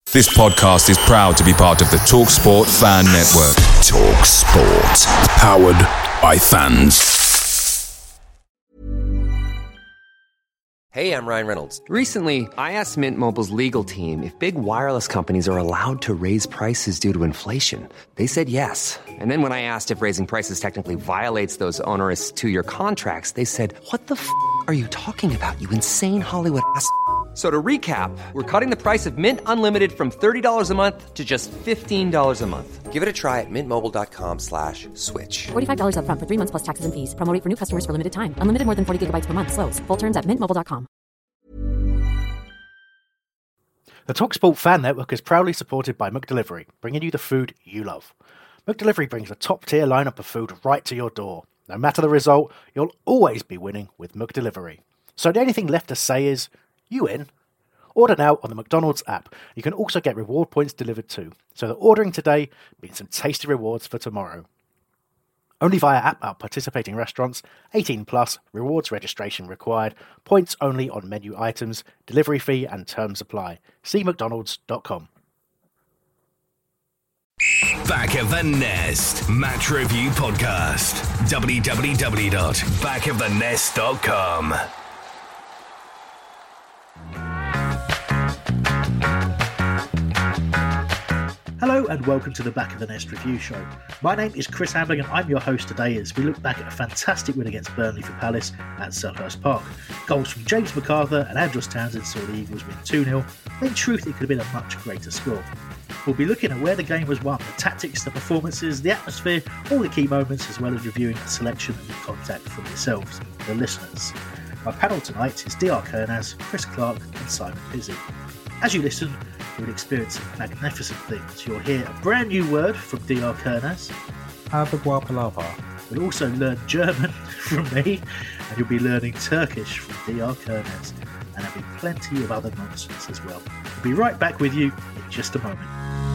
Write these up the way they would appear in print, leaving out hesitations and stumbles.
This podcast is proud to be part of the TalkSport Fan Network. TalkSport. Powered by fans. Hey, I'm Ryan Reynolds. Recently, I asked Mint Mobile's legal team if big wireless companies are allowed to raise prices due to inflation. They said yes. And then when I asked if raising prices technically violates those onerous two-year contracts, they said, "What the f*** are you talking about, you insane Hollywood ass?" So to recap, we're cutting the price of Mint Unlimited from $30 a month to just $15 a month. Give it a try at mintmobile.com/switch. $45 up front for 3 months plus taxes and fees. Promo rate for new customers for limited time. Unlimited more than 40 gigabytes per month. Slows full terms at mintmobile.com. The TalkSport Fan Network is proudly supported by McDelivery, bringing you the food you love. McDelivery brings a top-tier lineup of food right to your door. No matter the result, you'll always be winning with McDelivery. So the only thing left to say is, you in? Order now on the McDonald's app. You can also get reward points delivered too, so that ordering today means some tasty rewards for tomorrow. Only via app at participating restaurants, 18 plus, rewards registration required, points only on menu items, delivery fee and terms apply. See mcdonalds.com. Back of the Nest Match Review Podcast. www.backofthenest.com. Hello and welcome to the Back of the Nest Review Show. My name is Chris Hambling and I'm your host today as we look back at a fantastic win against Burnley for Palace at Selhurst Park. Goals from James McArthur and Andros Townsend saw the Eagles win 2-0. In truth, it could have been a much greater score. We'll be looking at where the game was won, the tactics, the performances, the atmosphere, all the key moments, as well as reviewing the selection and the contact from yourselves, the listeners. My panel tonight is DR Kernaz, Chris Clark and Simon Pizzi. As you listen, you'll experience some magnificent things. You'll hear a brand new word from DR Kernaz. You'll also learn German from me, and you'll be learning Turkish from DR Kernaz. And there'll be plenty of other nonsense as well. We'll be right back with you in just a moment.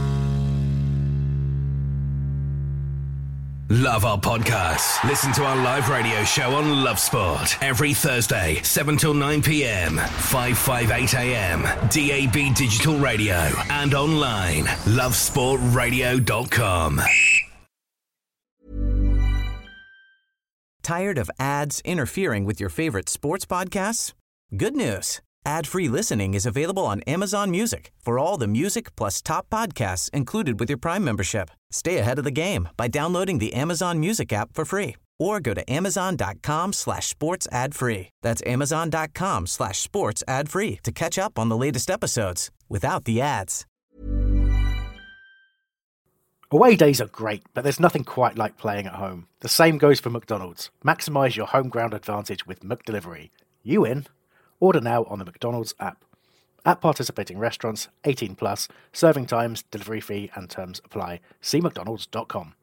Love our podcasts? Listen to our live radio show on Love Sport every Thursday, 7 till 9 p.m, 558 a.m, DAB Digital Radio, and online, lovesportradio.com. Tired of ads interfering with your favorite sports podcasts? Good news. Ad-free listening is available on Amazon Music for all the music plus top podcasts included with your Prime membership. Stay ahead of the game by downloading the Amazon Music app for free or go to amazon.com/sports ad free. That's amazon.com/sports ad free to catch up on the latest episodes without the ads. Away days are great, but there's nothing quite like playing at home. The same goes for McDonald's. Maximise your home ground advantage with McDelivery. You in? Order now on the McDonald's app. At participating restaurants, 18 plus, serving times, delivery fee and terms apply. See mcdonalds.com.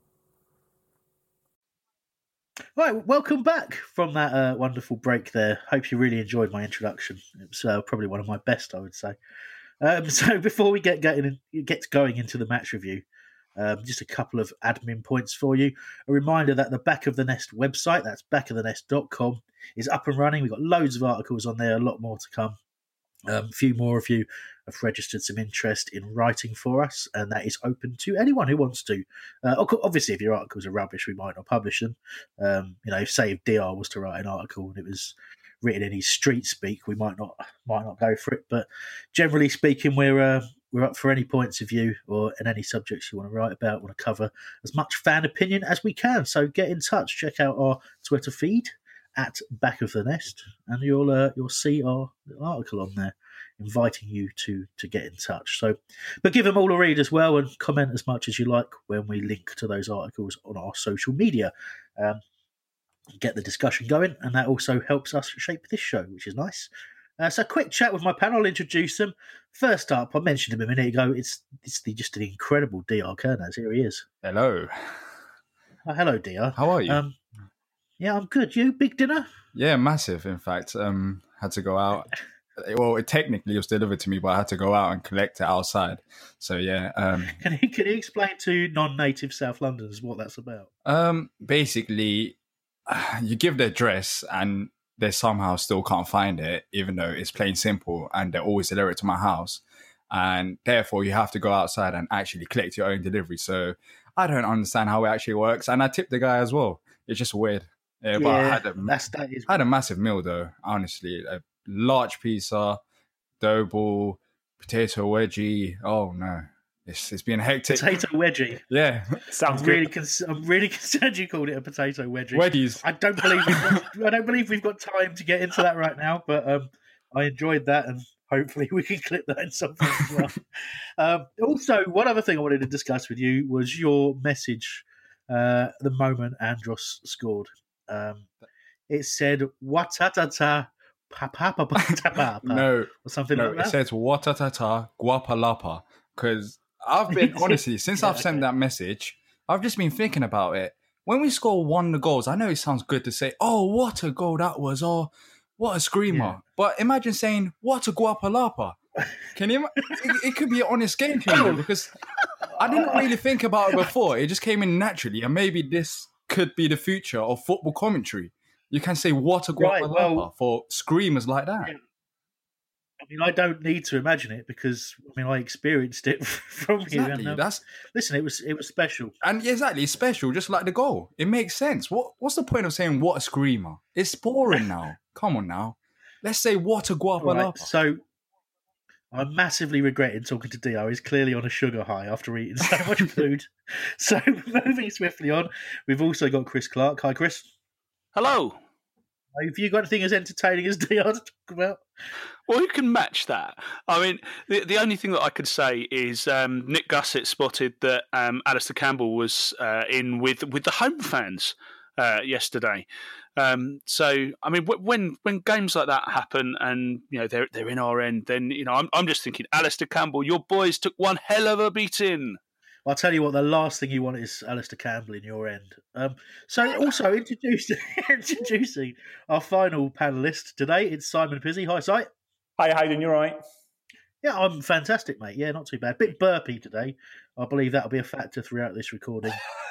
Right, welcome back from that wonderful break there. Hope you really enjoyed my introduction. It was probably one of my best, I would say. So before we get going into the match review, just a couple of admin points for you. A reminder that the Back of the Nest website, that's backofthenest.com, is up and running. We've got loads of articles on there, a lot more to come. A few more of you have registered some interest in writing for us, and that is open to anyone who wants to. Obviously, if your articles are rubbish, we might not publish them. Say if DR was to write an article and it was written in his street speak, we might not go for it. But generally speaking, we're up for any points of view or in any subjects you want to write about, want to cover as much fan opinion as we can. So get in touch. Check out our Twitter feed at Back of the Nest, and you'll see our little article on there inviting you to get in touch. So, but give them all a read as well and comment as much as you like when we link to those articles on our social media. Get the discussion going, and that also helps us shape this show, which is nice. So, quick chat with my panel. I'll introduce them. First up, I mentioned him a minute ago. It's just an incredible DR Kernaz. Here he is. Hello. Hello, DR. How are you? Yeah, I'm good. You, big dinner? Yeah, massive. In fact, had to go out. Well, it was delivered to me, but I had to go out and collect it outside. So yeah. Can you explain to non-native South Londoners what that's about? Basically, you give the address and they somehow still can't find it, even though it's plain simple, and they always deliver it to my house. and therefore you have to go outside and actually collect your own delivery. So I don't understand how it actually works, and I tipped the guy as well. It's just weird. Yeah, but I had a massive meal though. Honestly, a large pizza, dough ball, potato wedgie. Oh no, it's been hectic. Potato wedgie. Yeah, sounds good. I'm really concerned you called it a potato wedgie. Wedgies. I don't believe we've got time to get into that right now. But I enjoyed that, and hopefully we can clip that in something as well. Also, one other thing I wanted to discuss with you was your message. The moment Andros scored, it said "Watatata papapapapapa." No, or something like that. It says "Watatata guapalapa" because I've been honestly since I've sent that message, I've just been thinking about it. When we score one of the goals, I know it sounds good to say, "Oh, what a goal that was!" or "What a screamer!" Yeah. But imagine saying, "What a guapalapa." Can you? It could be an honest game changer because I didn't really think about it before. It just came in naturally, and maybe this could be the future of football commentary. You can say "What a guapalapa" for screamers like that. Yeah. I mean, I don't need to imagine it because I experienced it from exactly. you. And, listen, it was special, and exactly, it's special, just like the goal. It makes sense. What's the point of saying "What a screamer"? It's boring now. Come on now, let's say "What a guapalapa." Right, so. I'm massively regretting talking to Dio. He's clearly on a sugar high after eating so much food. So moving swiftly on, we've also got Chris Clark. Hi, Chris. Hello. Have you got anything as entertaining as Dio to talk about? Well, who can match that? I mean, the only thing that I could say is Nick Gussett spotted that Alistair Campbell was in with the home fans yesterday. So, I mean, when games like that happen and, they're in our end, then, I'm just thinking, Alistair Campbell, your boys took one hell of a beating. I'll tell you what, the last thing you want is Alistair Campbell in your end. So also introducing our final panellist today, it's Simon Pizzi. Hi, Si. Hi, Hayden, you all right? Yeah, I'm fantastic, mate. Yeah, not too bad. Bit burpy today. I believe that'll be a factor throughout this recording.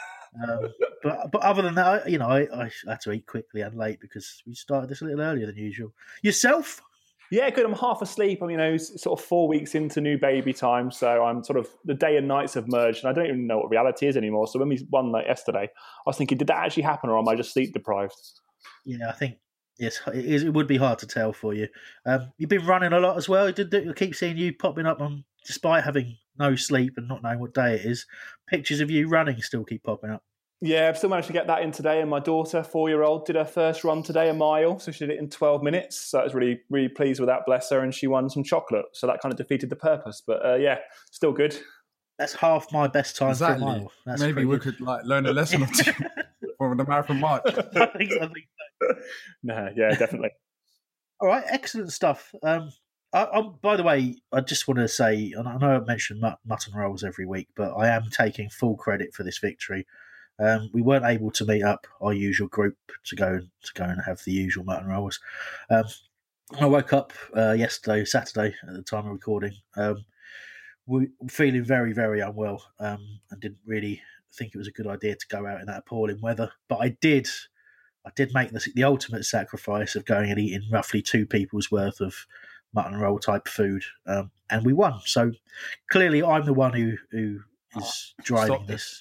But other than that, I had to eat quickly and late because we started this a little earlier than usual. Yourself? Yeah, good. I'm half asleep. Sort of 4 weeks into new baby time, so I'm sort of the day and nights have merged, and I don't even know what reality is anymore. So when we won yesterday, I was thinking, did that actually happen, or am I just sleep deprived? Yeah, I think yes, it would be hard to tell for you. You've been running a lot as well. I keep seeing you popping up on, despite having no sleep and not knowing what day it is. Pictures of you running still keep popping up. Yeah, I've still managed to get that in today. And my daughter, 4-year-old, did her first run today, a mile. So she did it in 12 minutes. So I was really, really pleased with that, bless her. And she won some chocolate. So that kind of defeated the purpose. But yeah, still good. That's half my best time for a mile. That's maybe we could learn a lesson or two from the Marathon March. I think so. No, yeah, definitely. All right, excellent stuff. By the way, I just want to say, and I know I mention mutton rolls every week, but I am taking full credit for this victory. We weren't able to meet up our usual group to go and have the usual mutton rolls. I woke up Saturday, at the time of recording, feeling very, very unwell, and didn't really think it was a good idea to go out in that appalling weather. But I did make the ultimate sacrifice of going and eating roughly 2 people's worth of mutton roll type food, and we won. So clearly, I'm the one who is driving this.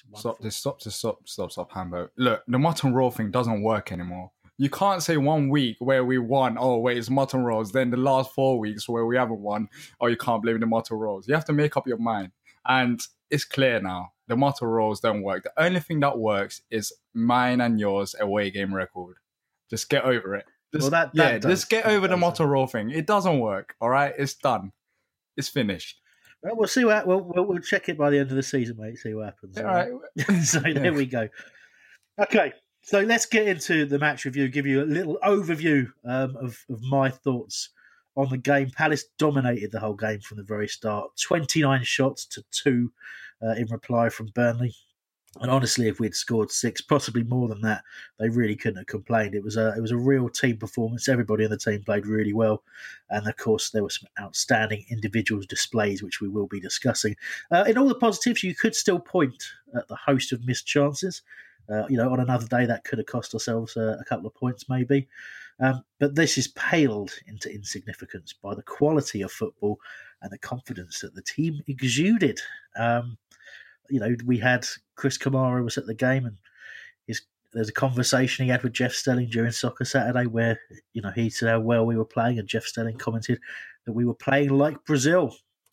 Stop, Hambo. Look, the mutton roll thing doesn't work anymore. You can't say 1 week where we won, oh wait, it's mutton rolls, then the last 4 weeks where we haven't won, oh, you can't blame the mutton rolls. You have to make up your mind. And it's clear now, the mutton rolls don't work. The only thing that works is mine and yours away game record. Just get over it. Just get over the mutton roll thing. It doesn't work, all right? It's done. It's finished. Well, we'll see what we'll check it by the end of the season, mate. See what happens. All right. So there we go. Okay, so let's get into the match review. Give you a little overview of my thoughts on the game. Palace dominated the whole game from the very start. 29 shots to 2 in reply from Burnley. And honestly, if we'd scored 6, possibly more than that, they really couldn't have complained. It was a real team performance. Everybody on the team played really well. And of course, there were some outstanding individual displays, which we will be discussing. In all the positives, you could still point at the host of missed chances. On another day, that could have cost ourselves a couple of points, maybe. But this is paled into insignificance by the quality of football and the confidence that the team exuded. We had Chris Kamara was at the game, and there's a conversation he had with Jeff Stelling during Soccer Saturday where, he said how well we were playing, and Jeff Stelling commented that we were playing like Brazil.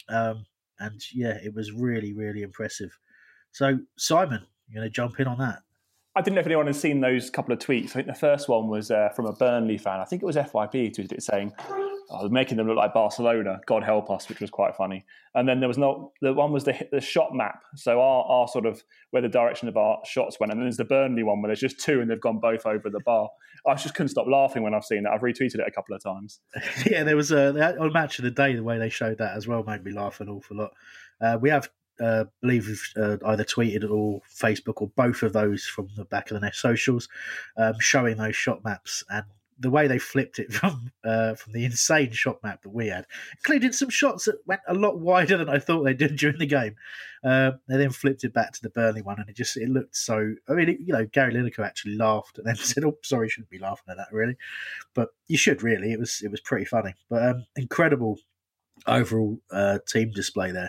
It was really, really impressive. So, Simon, you're going to jump in on that? I didn't know if anyone had seen those couple of tweets. I think the first one was from a Burnley fan. I think it was FYP who tweeted it saying, making them look like Barcelona, God help us, which was quite funny. And then the one was the shot map. So our sort of where the direction of our shots went. And then there's the Burnley one where there's just two and they've gone both over the bar. I just couldn't stop laughing when I've seen that. I've retweeted it a couple of times. Yeah, there was on Match of the Day, the way they showed that as well made me laugh an awful lot. We have, believe we've either tweeted or Facebook or both of those from the Back of the Net socials, showing those shot maps, and the way they flipped it from the insane shot map that we had, included some shots that went a lot wider than I thought they did during the game. They then flipped it back to the Burnley one, and it looked so. I mean, Gary Lineker actually laughed and then said, "Oh, sorry, shouldn't be laughing at that, really," but you should really. It was pretty funny, but incredible overall team display there.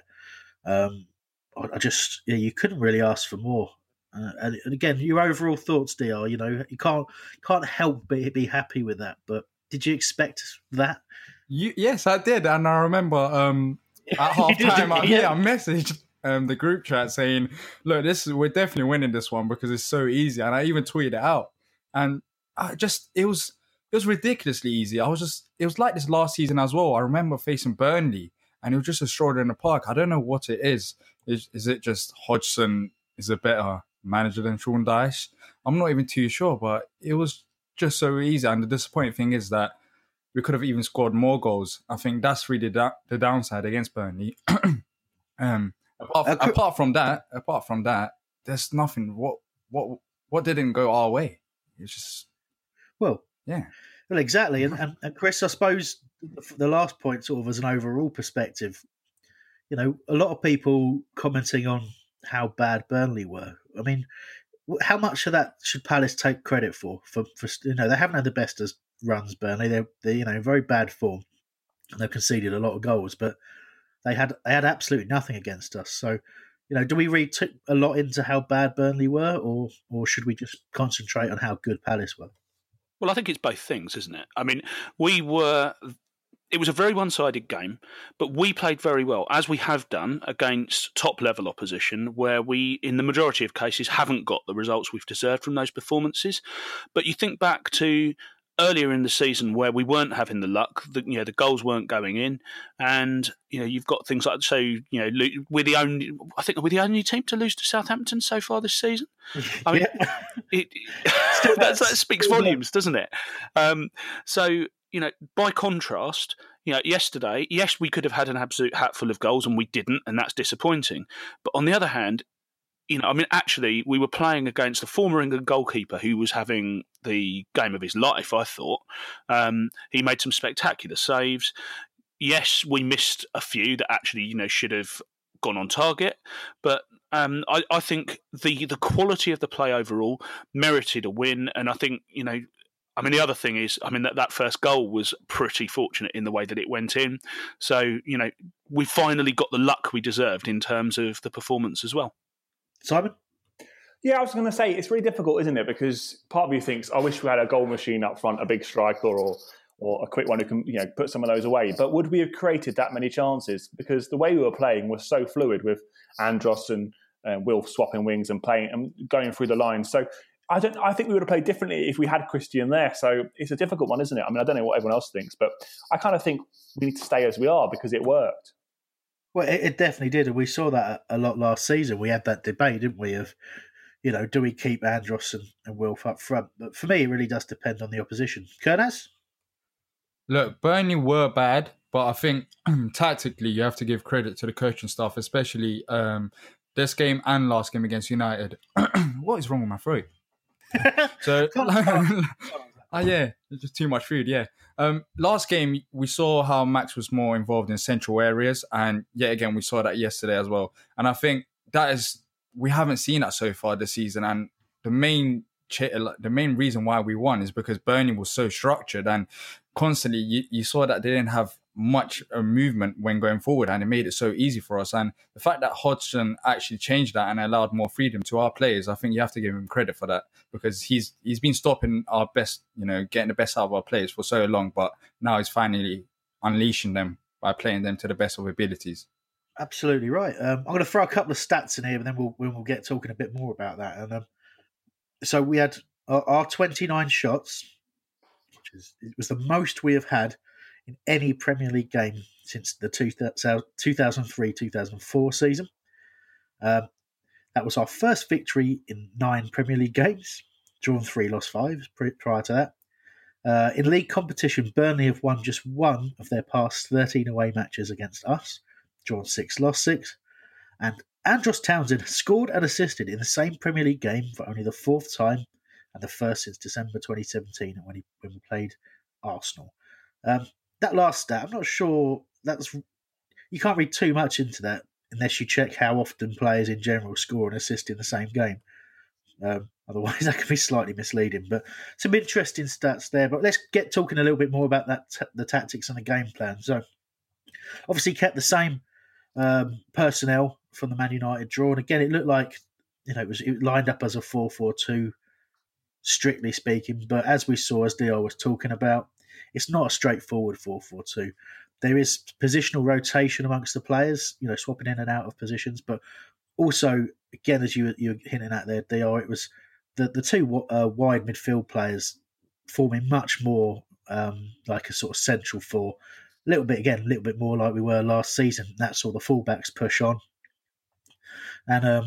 You couldn't really ask for more. And again, your overall thoughts, DR. You can't help but be happy with that. But did you expect that? Yes, I did, and I remember at half time I messaged the group chat saying, "Look, we're definitely winning this one because it's so easy." And I even tweeted it out, and it was ridiculously easy. It was like this last season as well. I remember facing Burnley, and it was just a stroll in the park. I don't know what it is. Is it just Hodgson is a better manager than Sean Dyche? I'm not even too sure, but it was just so easy. And the disappointing thing is that we could have even scored more goals. I think that's really the downside against Burnley. Apart from that, there's nothing. What didn't go our way? It's just yeah. Well, exactly. And Chris, I suppose the last point, sort of as an overall perspective, a lot of people commenting on how bad Burnley were. I mean, how much of that should Palace take credit for they haven't had the best of runs, Burnley. They're in very bad form, and they've conceded a lot of goals, but they had absolutely nothing against us. So, do we read a lot into how bad Burnley were, or should we just concentrate on how good Palace were? Well, I think it's both things, isn't it? I mean, it was a very one-sided game, but we played very well, as we have done against top-level opposition, where we, in the majority of cases, haven't got the results we've deserved from those performances. But you think back to earlier in the season where we weren't having the luck, the goals weren't going in, and you've got things like we're the only team to lose to Southampton so far this season. I mean, that speaks volumes, doesn't it? By contrast, yesterday, yes, we could have had an absolute hatful of goals and we didn't, and that's disappointing. But on the other hand, actually, we were playing against a former England goalkeeper who was having the game of his life, I thought. He made some spectacular saves. Yes, we missed a few that actually, should have gone on target. But I think the quality of the play overall merited a win. And I think, the other thing is, that first goal was pretty fortunate in the way that it went in. So, we finally got the luck we deserved in terms of the performance as well. Simon? Yeah, I was going to say, it's really difficult, isn't it? Because part of you thinks, I wish we had a goal machine up front, a big striker or a quick one who can put some of those away. But would we have created that many chances? Because the way we were playing was so fluid with Andros and Wilf swapping wings and playing and going through the lines. So I think we would have played differently if we had Christian there. So it's a difficult one, isn't it? I don't know what everyone else thinks, but I kind of think we need to stay as we are because it worked. Well, it definitely did, and we saw that a lot last season. We had that debate, didn't we, of, do we keep Andros and Wilf up front? But for me, it really does depend on the opposition. Kurnas? Look, Burnley were bad, but I think tactically you have to give credit to the coaching staff, especially this game and last game against United. What is wrong with my throat? So, it's just too much food, yeah. Last game, we saw how Max was more involved in central areas, and yet again, we saw that yesterday as well. And I think we haven't seen that so far this season, and the main the main reason why we won is because Burnley was so structured, and constantly you saw that they didn't have much movement when going forward, and it made it so easy for us. And the fact that Hodgson actually changed that and allowed more freedom to our players, I think you have to give him credit for that, because he's been stopping our best, getting the best out of our players for so long, but now he's finally unleashing them by playing them to the best of abilities. Absolutely right. I'm going to throw a couple of stats in here, and then we'll get talking a bit more about that. And so we had our 29 shots, it was the most we have had in any Premier League game since the 2003-2004 season. That was our first victory in 9 Premier League games, drawn 3, lost 5 prior to that. In league competition, Burnley have won just one of their past 13 away matches against us, drawn 6, lost 6. And Andros Townsend scored and assisted in the same Premier League game for only the 4th time, and the first since December 2017 when we played Arsenal. That last stat, I'm not sure you can't read too much into that unless you check how often players in general score and assist in the same game. Otherwise, that can be slightly misleading. But some interesting stats there. But let's get talking a little bit more about that, the tactics and the game plan. So, obviously, kept the same personnel from the Man United draw. And again, it looked like it lined up as a 4-4-2, strictly speaking. But as we saw, as Dio was talking about, it's not a straightforward 4-4-2. There is positional rotation amongst the players, swapping in and out of positions. But also, again, as you're hinting at there, Dio, it was the two wide midfield players forming much more like a sort of central 4. A little bit more like we were last season. That saw the fullbacks push on. And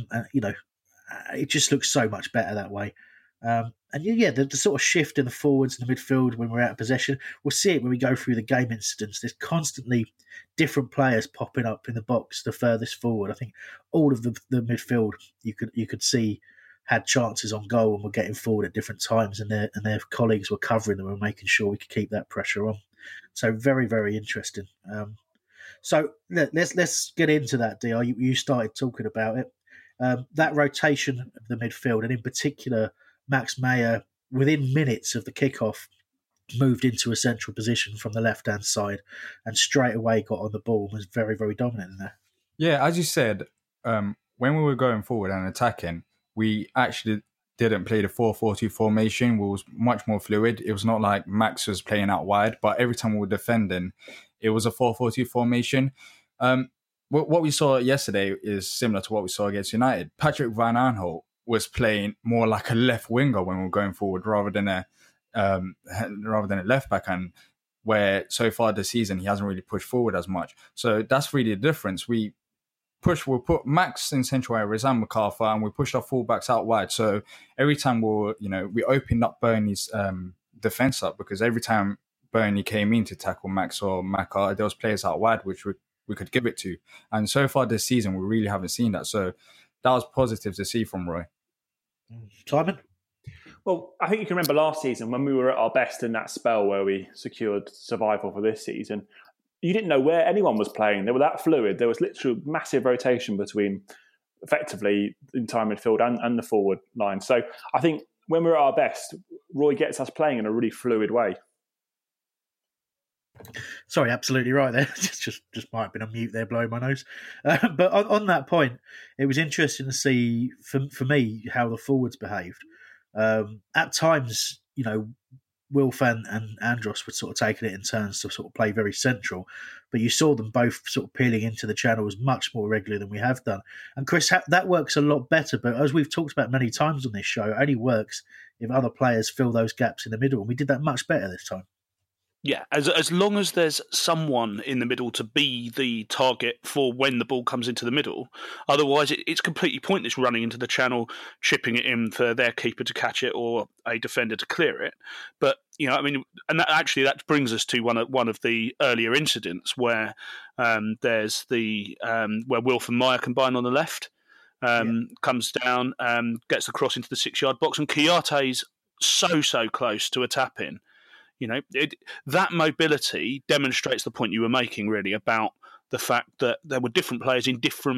it just looks so much better that way. The sort of shift in the forwards and the midfield when we're out of possession, we'll see it when we go through the game incidents. There's constantly different players popping up in the box the furthest forward. I think all of the midfield you could see had chances on goal and were getting forward at different times, and their colleagues were covering them and making sure we could keep that pressure on. So very, very interesting. So let's get into that, Dio. You started talking about it. That rotation of the midfield, and in particular, Max Meyer, within minutes of the kickoff, moved into a central position from the left-hand side and straight away got on the ball and was very, very dominant in there. Yeah, as you said, when we were going forward and attacking, we actually didn't play the 4-4-2 formation. We was much more fluid. It was not like Max was playing out wide, but every time we were defending, it was a 4-4-2 formation. What we saw yesterday is similar to what we saw against United. Patrick Van Aanholt was playing more like a left winger when we were going forward rather than a left back, and where so far this season he hasn't really pushed forward as much. So that's really the difference. We'll put Max in central areas and MacArthur, and we pushed our fullbacks out wide. So every time we opened up Burnley's defence up, because every time Burnley came in to tackle Max or Macca, there was players out wide which we could give it to. And so far this season, we really haven't seen that. So that was positive to see from Roy. Simon? Well, I think you can remember last season when we were at our best in that spell where we secured survival for this season. You didn't know where anyone was playing. They were that fluid. There was literally massive rotation between effectively the entire midfield and the forward line. So I think when we're at our best, Roy gets us playing in a really fluid way. Sorry, absolutely right there. just might have been on mute there, blowing my nose. But on that point, it was interesting to see, for me, how the forwards behaved. At times, Wilf and Andros were sort of taking it in turns to sort of play very central, but you saw them both sort of peeling into the channels much more regularly than we have done. And Chris, that works a lot better, but as we've talked about many times on this show, it only works if other players fill those gaps in the middle, and we did that much better this time. Yeah, as long as there's someone in the middle to be the target for when the ball comes into the middle. Otherwise, it's completely pointless running into the channel, chipping it in for their keeper to catch it or a defender to clear it. But, and that brings us to one of the earlier incidents where there's where Wilf and Meyer combine on the left, comes down, gets the cross into the 6-yard box, and Kiarte's so close to a tap-in. That mobility demonstrates the point you were making, really, about the fact that there were different players in different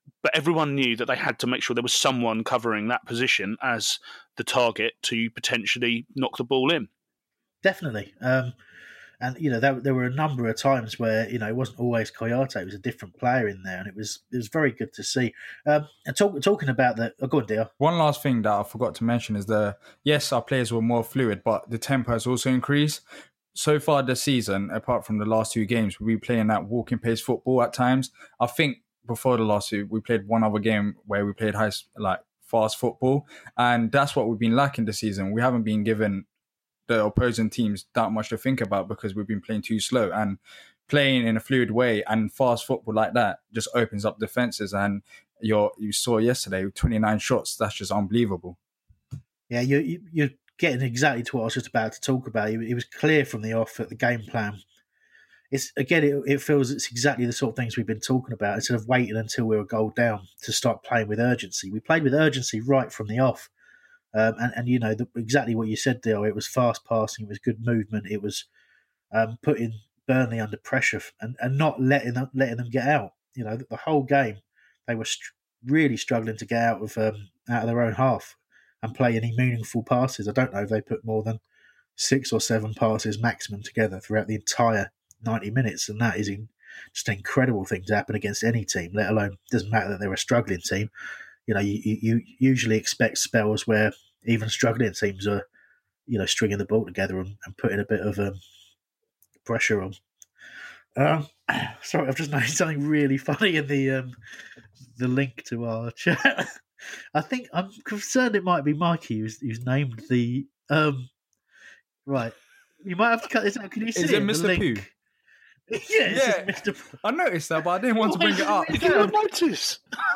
but everyone knew that they had to make sure there was someone covering that position as the target to potentially knock the ball in. Definitely. And, there were a number of times where, it wasn't always Kouyaté. It was a different player in there, and it was very good to see. And talking about that, go on, Dio. One last thing that I forgot to mention is yes, our players were more fluid, but the tempo has also increased. So far this season, apart from the last 2 games, we've been playing that walking pace football at times. I think before the last 2, we played one other game where we played fast football, and that's what we've been lacking this season. We haven't been given the opposing teams that much to think about because we've been playing too slow, and playing in a fluid way and fast football like that just opens up defenses. And you saw yesterday 29 shots. That's just unbelievable. Yeah, you're getting exactly to what I was just about to talk about. It was clear from the off that the game plan, it feels it's exactly the sort of things we've been talking about. Instead of waiting until we were a goal down to start playing with urgency, we played with urgency right from the off. Exactly what you said, Dale. It was fast passing, it was good movement, it was putting Burnley under pressure and not letting them get out. The whole game they were really struggling to get out of their own half and play any meaningful passes. I don't know if they put more than 6 or 7 passes maximum together throughout the entire 90 minutes, and that is just an incredible thing to happen against any team. Let alone, doesn't matter that they're a struggling team. You usually expect spells where even struggling teams are, stringing the ball together and putting a bit of pressure on. Sorry, I've just noticed something really funny in the link to our chat. I think I'm concerned it might be Mikey who's named the right. You might have to cut this out. Can you see it? Is it Mr. Pooh? Yeah, Mr. Pooh. I noticed that, but I didn't want to bring it up. Did you not notice?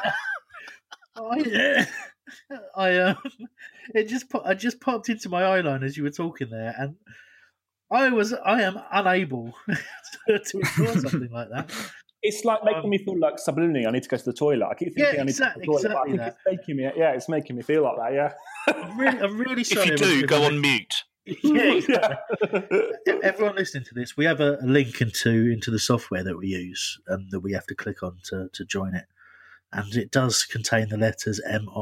I just popped into my eyeline as you were talking there, and I am unable to ignore something like that. It's like making me feel like subliminally I need to go to the toilet. I keep thinking I need to go to the toilet, but I think it's making me feel like that. Yeah, I'm really sorry. If you do, go on mute. Yeah. Everyone listening to this, we have a link into the software that we use that we have to click on to join it, and it does contain the letters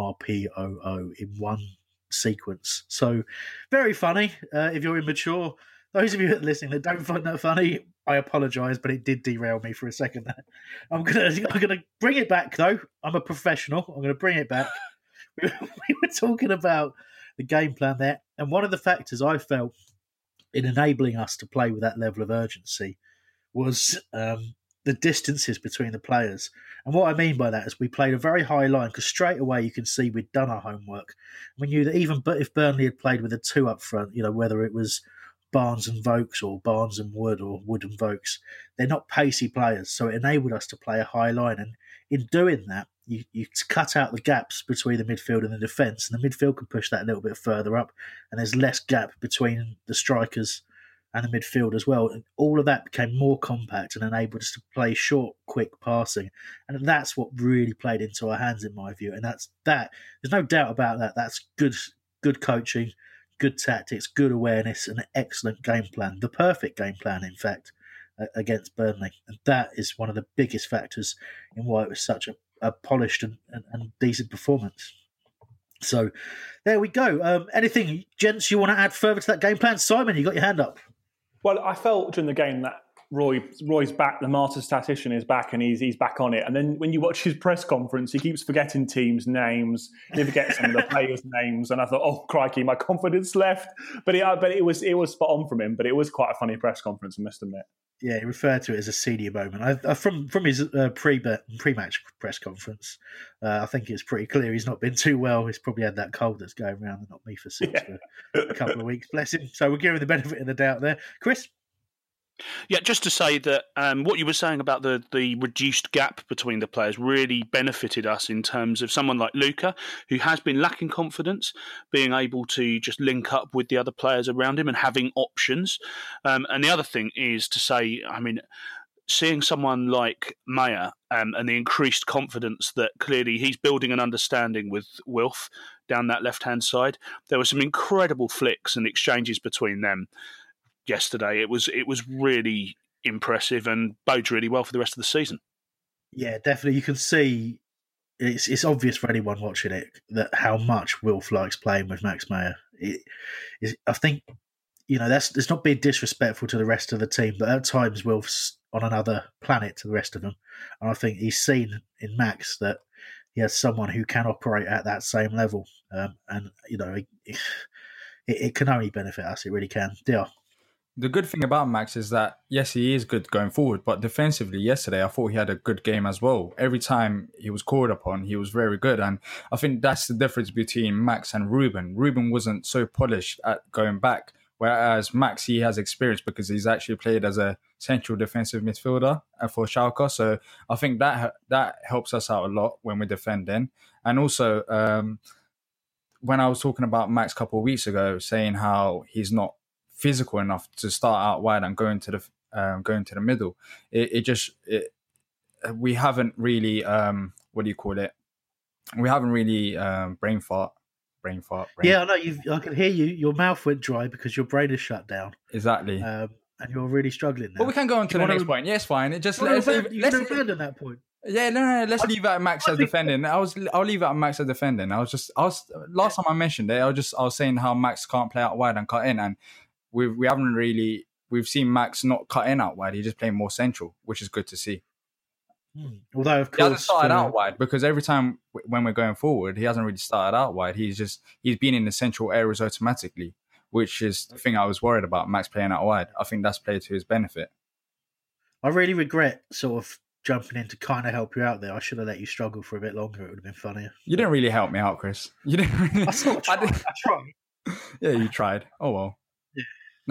MRPOO in one sequence. So very funny. If you're immature, those of you that are listening that don't find that funny, I apologise, but it did derail me for a second there. I'm gonna bring it back though. I'm a professional. I'm gonna bring it back. We were talking about the game plan there, and one of the factors I felt in enabling us to play with that level of urgency was the distances between the players. And what I mean by that is we played a very high line because straight away you can see we'd done our homework. We knew that even if Burnley had played with a 2 up front, whether it was Barnes and Vokes or Barnes and Wood or Wood and Vokes, they're not pacey players, so it enabled us to play a high line. And in doing that, you cut out the gaps between the midfield and the defence, and the midfield can push that a little bit further up, and there's less gap between the strikers and the midfield as well. And all of that became more compact and enabled us to play short, quick passing. And that's what really played into our hands, in my view. And that's that. There's no doubt about that. That's good coaching, good tactics, good awareness, and an excellent game plan. The perfect game plan, in fact, against Burnley. And that is one of the biggest factors in why it was such a polished and decent performance. So there we go. Anything, gents, you want to add further to that game plan? Simon, you got your hand up. Well, I felt during the game that Roy's back, the master statistician is back, and he's back on it. And then when you watch his press conference, he keeps forgetting teams' names. He forgets some of the players' names, and I thought, oh crikey, my confidence left. But it was spot on from him. But it was quite a funny press conference, I must admit. Yeah, he referred to it as a senior moment. From his pre-match press conference, I think it's pretty clear he's not been too well. He's probably had that cold that's going around and not me for 6 for a couple of weeks. Bless him. So we're giving the benefit of the doubt there. Chris? Yeah, just to say that what you were saying about the reduced gap between the players really benefited us in terms of someone like Luca, who has been lacking confidence, being able to just link up with the other players around him and having options. And the other thing is to say, seeing someone like Maya and the increased confidence that clearly he's building an understanding with Wilf down that left-hand side. There were some incredible flicks and exchanges between them yesterday. It was really impressive and bodes really well for the rest of the season. Yeah, definitely. You can see it's obvious for anyone watching it that how much Wilf likes playing with Max Meyer. I think, it's not being disrespectful to the rest of the team, but at times Wilf's on another planet to the rest of them. And I think he's seen in Max that he has someone who can operate at that same level. It can only benefit us. It really can. Yeah. The good thing about Max is that, yes, he is good going forward, but defensively yesterday, I thought he had a good game as well. Every time he was called upon, he was very good. And I think that's the difference between Max and Ruben. Ruben wasn't so polished at going back, whereas Max, he has experience because he's actually played as a central defensive midfielder for Schalke. So I think that helps us out a lot when we're defending. And also, when I was talking about Max a couple of weeks ago, saying how he's not physical enough to start out wide and go into the middle, we haven't really we haven't really brain fart. Yeah, I know. I can hear you. Your mouth went dry because your brain is shut down. Exactly. And you're really struggling now. But we can go on to the next point. Yeah, it's fine. Let's abandon that point. Yeah, no. Let's leave it at Max as defending. I'll leave it at Max as defending. Last time I mentioned it, I was saying how Max can't play out wide and cut in, and we've seen Max not cut in out wide. He's just playing more central, which is good to see. Although, of course, he hasn't started out wide because every time when we're going forward, he hasn't really started out wide. He's been in the central areas automatically, which is the thing I was worried about. Max playing out wide. I think that's played to his benefit. I really regret sort of jumping in to kind of help you out there. I should have let you struggle for a bit longer. It would have been funnier. You didn't really help me out, Chris. You didn't. Really... I tried. Yeah, you tried. Oh well. Yeah.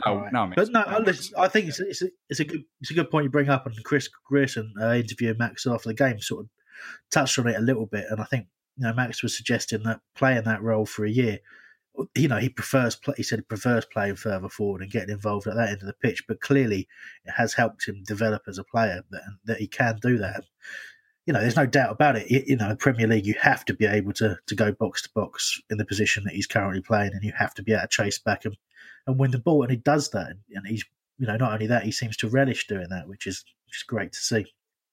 I think it's a good point you bring up, and Chris Grierson interviewing Max after the game sort of touched on it a little bit, and I think Max was suggesting that playing that role for a year, he prefers playing further forward and getting involved at that end of the pitch, but clearly it has helped him develop as a player that he can do that. There's no doubt about it. In Premier League, you have to be able to go box to box in the position that he's currently playing, and you have to be able to chase back and win the ball, and he does that. And he's, not only that, he seems to relish doing that, which is great to see.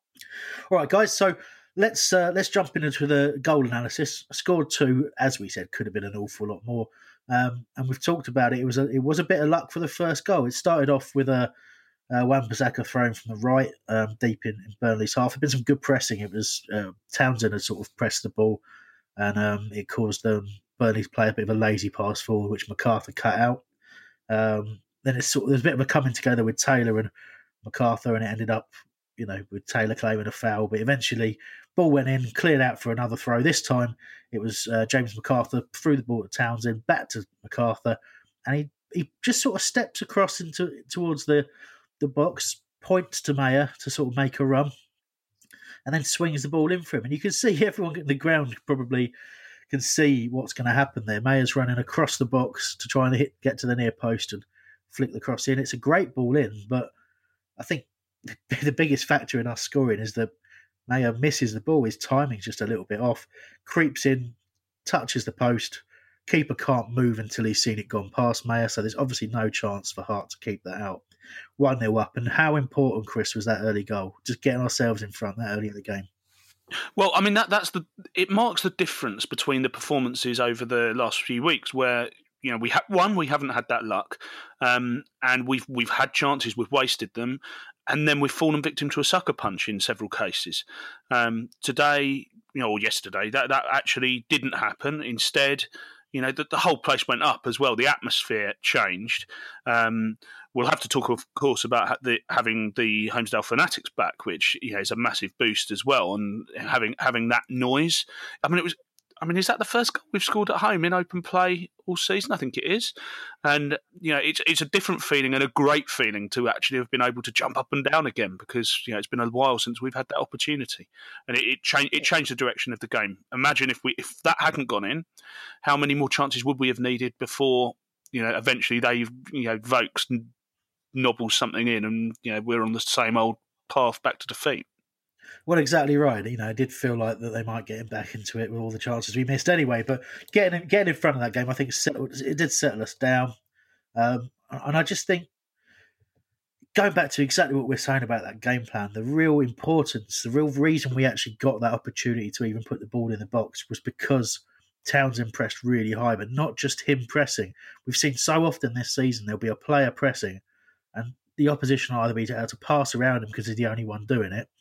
All right, guys. So let's jump into the goal analysis. Scored 2, as we said, could have been an awful lot more. And we've talked about it. It was a bit of luck for the first goal. It started off with a Wan-Bissaka thrown from the right, deep in Burnley's half. There'd been some good pressing. It was Townsend had sort of pressed the ball, and it caused Burnley to play a bit of a lazy pass forward, which MacArthur cut out. Then there's a bit of a coming together with Taylor and MacArthur, and it ended up, with Taylor claiming a foul. But eventually, ball went in, cleared out for another throw. This time, it was James MacArthur threw the ball to Townsend, back to MacArthur, and he just sort of steps across towards the box, points to Meyer to sort of make a run, and then swings the ball in for him. And you can see everyone in the ground probably can see what's going to happen there. Meyer's running across the box to try and get to the near post and flick the cross in. It's a great ball in, but I think the biggest factor in us scoring is that Meyer misses the ball. His timing's just a little bit off. Creeps in, touches the post. Keeper can't move until he's seen it gone past Meyer, so there's obviously no chance for Hart to keep that out. 1-0 up. And how important, Chris, was that early goal? Just getting ourselves in front that early in the game. Well, I mean it marks the difference between the performances over the last few weeks, where we haven't had that luck, and we've had chances, we've wasted them, and then we've fallen victim to a sucker punch in several cases. Today, or yesterday, that actually didn't happen. Instead, the whole place went up as well. The atmosphere changed. We'll have to talk, of course, about having the Holmesdale Fanatics back, which is a massive boost as well, and having that noise. Is that the first goal we've scored at home in open play all season? I think it is. And, it's a different feeling and a great feeling to actually have been able to jump up and down again, because, it's been a while since we've had that opportunity. And it changed the direction of the game. Imagine if that hadn't gone in, how many more chances would we have needed before, eventually Vokes nobbles something in and, we're on the same old path back to defeat. Well, exactly right. It did feel like that they might get him back into it with all the chances we missed anyway. But getting in front of that game, I think it did settle us down. And I just think going back to exactly what we're saying about that game plan, the real importance, the real reason we actually got that opportunity to even put the ball in the box was because Townsend pressed really high, but not just him pressing. We've seen so often this season there'll be a player pressing and the opposition will either be able to pass around him because he's the only one doing it,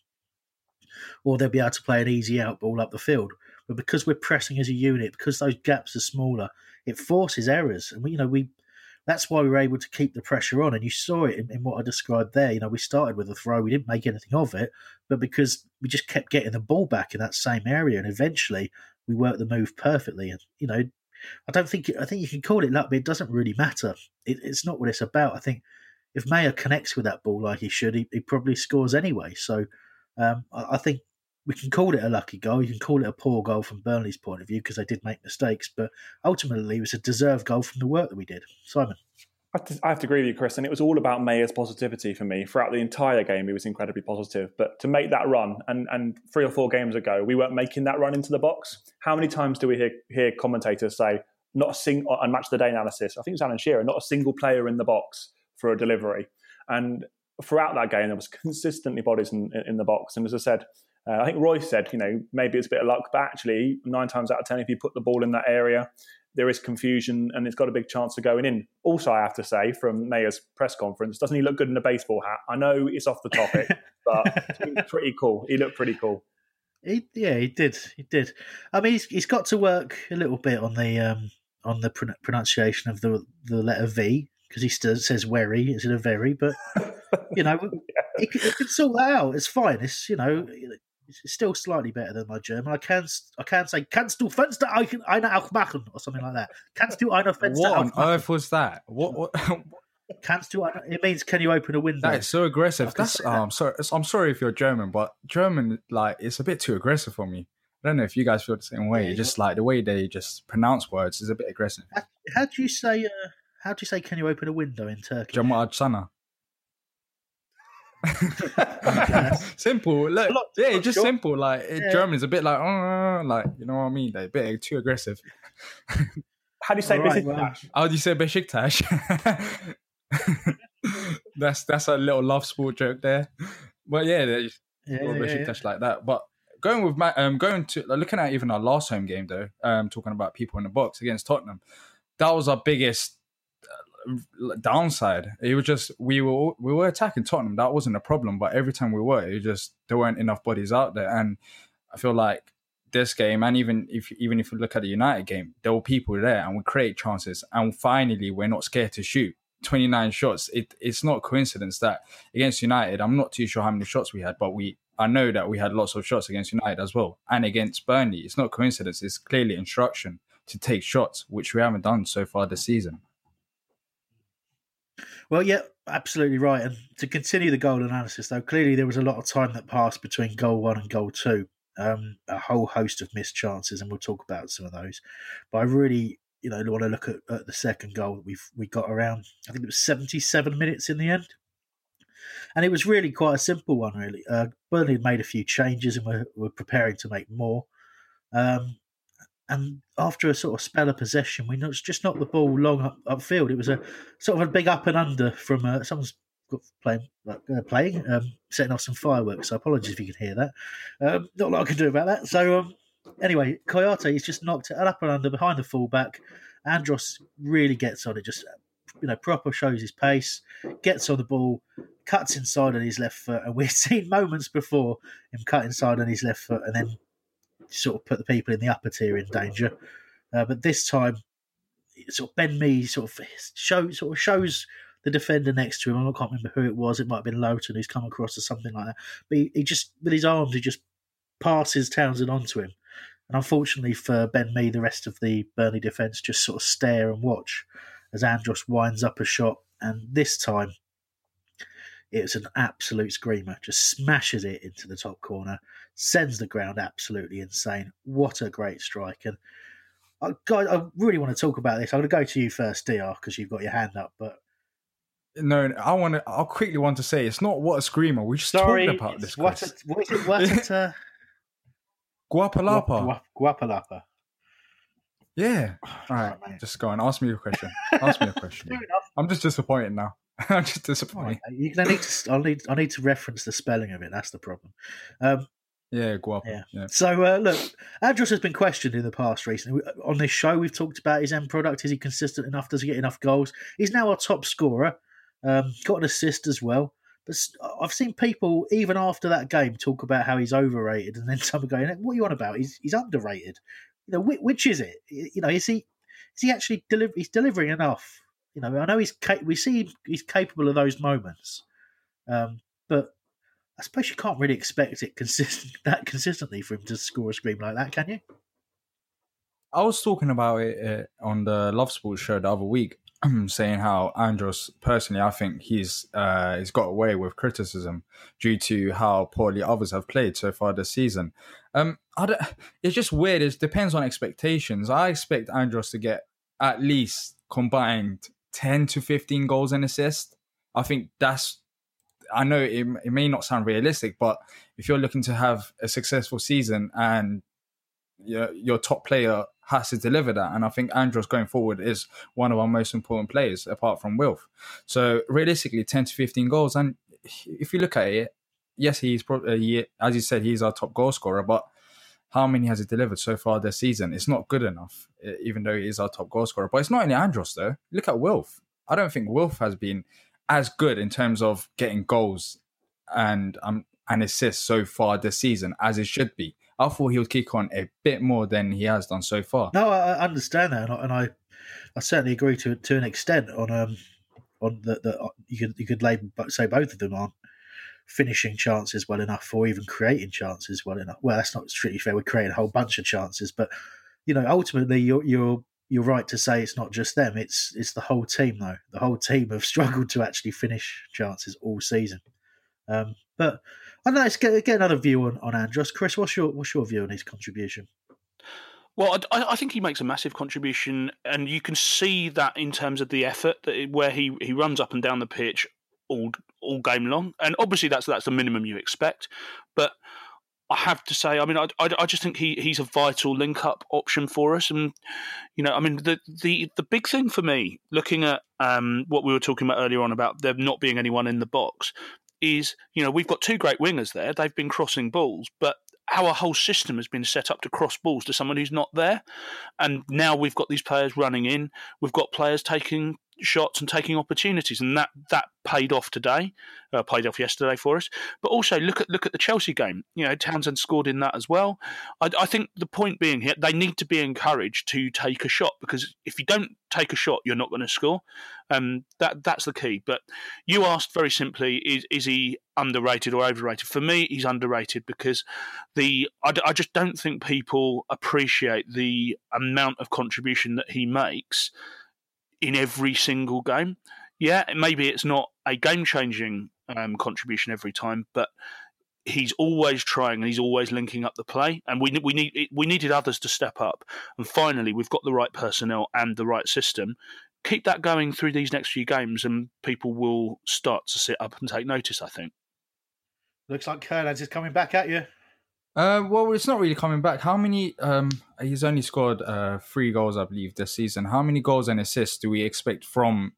or they'll be able to play an easy out ball up the field. But because we're pressing as a unit, because those gaps are smaller, it forces errors. And that's why we were able to keep the pressure on. And you saw it in what I described there. We started with a throw, we didn't make anything of it, but because we just kept getting the ball back in that same area, and eventually we worked the move perfectly. And I think you can call it luck, but it doesn't really matter. It's not what it's about. I think if Mayer connects with that ball like he should, he probably scores anyway. So I think we can call it a lucky goal. You can call it a poor goal from Burnley's point of view because they did make mistakes, but ultimately it was a deserved goal from the work that we did. Simon? I have to agree with you, Chris, and it was all about Mayer's positivity for me. Throughout the entire game, he was incredibly positive. But to make that run, and 3 or 4 games ago, we weren't making that run into the box. How many times do we hear commentators say, not a single, on Match of the Day analysis, I think it was Alan Shearer, not a single player in the box for a delivery. And throughout that game, there was consistently bodies in the box. And as I said, I think Royce said, maybe it's a bit of luck, but actually 9 times out of 10, if you put the ball in that area, there is confusion and it's got a big chance of going in. Also, I have to say, from Mayer's press conference, doesn't he look good in a baseball hat? I know it's off the topic, but he's pretty cool. He looked pretty cool. He did. I mean, he's got to work a little bit on the pronunciation of the letter V, because he still says "werry" instead of "very." But he can sort that out. It's fine. It's it's still slightly better than my German. I can say "Kannst du Fenster einer auch machen" or something like that. Kannst du einer Fenster What auch on machen? earth was that? What? Kannst du? It means can you open a window? That is so aggressive. I'm sorry. I'm sorry if you're German, but German, it's a bit too aggressive for me. I don't know if you guys feel the same way. Just the way they just pronounce words is a bit aggressive. How do you say? Can you open a window in Turkey? Jama Adsana. Simple. Look, just simple. German is a bit you know what I mean? They're a bit too aggressive. How do you say Besiktas? How do you say Besiktas? That's a little love sport joke there. But Besiktas like that. But going with looking at even our last home game though, talking about people in the box against Tottenham, that was our biggest downside. It was just we were attacking Tottenham. That wasn't a problem, but every time we were, there weren't enough bodies out there. And I feel like this game, and even if you look at the United game, there were people there, and we create chances. And finally, we're not scared to shoot. 29 shots. It's not coincidence that against United, I'm not too sure how many shots we had, but I know that we had lots of shots against United as well, and against Burnley. It's not coincidence. It's clearly instruction to take shots, which we haven't done so far this season. Well, yeah, absolutely right. And to continue the goal analysis, though, clearly there was a lot of time that passed between goal 1 and goal 2. A whole host of missed chances, and we'll talk about some of those. But I really, want to look at the second goal that we got around. I think it was 77 minutes in the end, and it was really quite a simple one. Really, Burnley had made a few changes, and we're preparing to make more. And after a sort of spell of possession, we just knocked the ball long upfield. It was a sort of a big up and under from someone's playing, setting off some fireworks. So apologies if you can hear that. Not a lot I can do about that. So anyway, Kouyaté, he's just knocked it up and under behind the fullback. Andros really gets on it, just proper shows his pace, gets on the ball, cuts inside on his left foot, and we've seen moments before him cut inside on his left foot and then sort of put the people in the upper tier in danger. But this time, sort of Ben Mee shows the defender next to him. I can't remember who it was. It might have been Lowton who's come across or something like that. But he just, with his arms, he just passes Townsend onto him. And unfortunately for Ben Mee, the rest of the Burnley defence just sort of stare and watch as Andros winds up a shot. And this time, it's an absolute screamer. Just smashes it into the top corner, sends the ground absolutely insane. What a great strike. And I really want to talk about this. I'm going to go to you first, DR, because you've got your hand up. But no, I quickly want to say it's not what a screamer. We just talked about this. What is it? Guapalapa. Guapalapa. Yeah. All right, just go on. Ask me a question. Fair enough. I'm just disappointed now. I'm just disappointed. Right, I need to reference the spelling of it. That's the problem. Guapo. Yeah. So look, Andros has been questioned in the past recently. On this show, we've talked about his end product. Is he consistent enough? Does he get enough goals? He's now our top scorer. Got an assist as well. But I've seen people, even after that game, talk about how he's overrated, and then some are going, "What are you on about? He's underrated." Which is it? Is he actually he's delivering enough? I know we see he's capable of those moments, but I suppose you can't really expect it consistently for him to score a scream like that, can you? I was talking about it on the Love Sports show the other week, saying how Andros, personally, I think he's got away with criticism due to how poorly others have played so far this season. It's just weird. It depends on expectations. I expect Andros to get at least combined 10 to 15 goals and assists. I think I know it may not sound realistic, but if you're looking to have a successful season and your top player has to deliver that, and I think Andros going forward is one of our most important players apart from Wilf. So realistically, 10 to 15 goals. And if you look at it, yes, he's probably, as you said, he's our top goal scorer, but how many has he delivered so far this season? It's not good enough, even though he is our top goal scorer. But it's not only Andros, though. Look at Wilf. I don't think Wilf has been as good in terms of getting goals and assists so far this season as it should be. I thought he would kick on a bit more than he has done so far. No, I understand that, and I certainly agree to an extent on the you could say both of them aren't finishing chances well enough or even creating chances well enough. Well, that's not strictly fair. We're creating a whole bunch of chances, but ultimately you're right to say it's not just them. It's the whole team, though. The whole team have struggled to actually finish chances all season. But I don't know. Let's get another view on Andros. Chris, what's your view on his contribution? Well, I think he makes a massive contribution, and you can see that in terms of the effort where he runs up and down the pitch all game long, and obviously that's the minimum you expect. But I have to say, I mean, I just think he's a vital link-up option for us. And, the big thing for me, looking at what we were talking about earlier on about there not being anyone in the box, is, we've got two great wingers there. They've been crossing balls, but our whole system has been set up to cross balls to someone who's not there. And now we've got these players running in. We've got players taking shots and taking opportunities, and that paid off yesterday for us. But also look at the Chelsea game. Townsend scored in that as well. I think the point being here, they need to be encouraged to take a shot, because if you don't take a shot, you're not going to score. That's the key. But you asked very simply, is he underrated or overrated? For me, he's underrated because I just don't think people appreciate the amount of contribution that he makes in every single game. Yeah, maybe it's not a game-changing contribution every time, but he's always trying and he's always linking up the play. And we needed others to step up. And finally, we've got the right personnel and the right system. Keep that going through these next few games, and people will start to sit up and take notice, I think. Looks like Kurlands is coming back at you. Well, it's not really coming back. How many? He's only scored 3 goals, I believe, this season. How many goals and assists do we expect from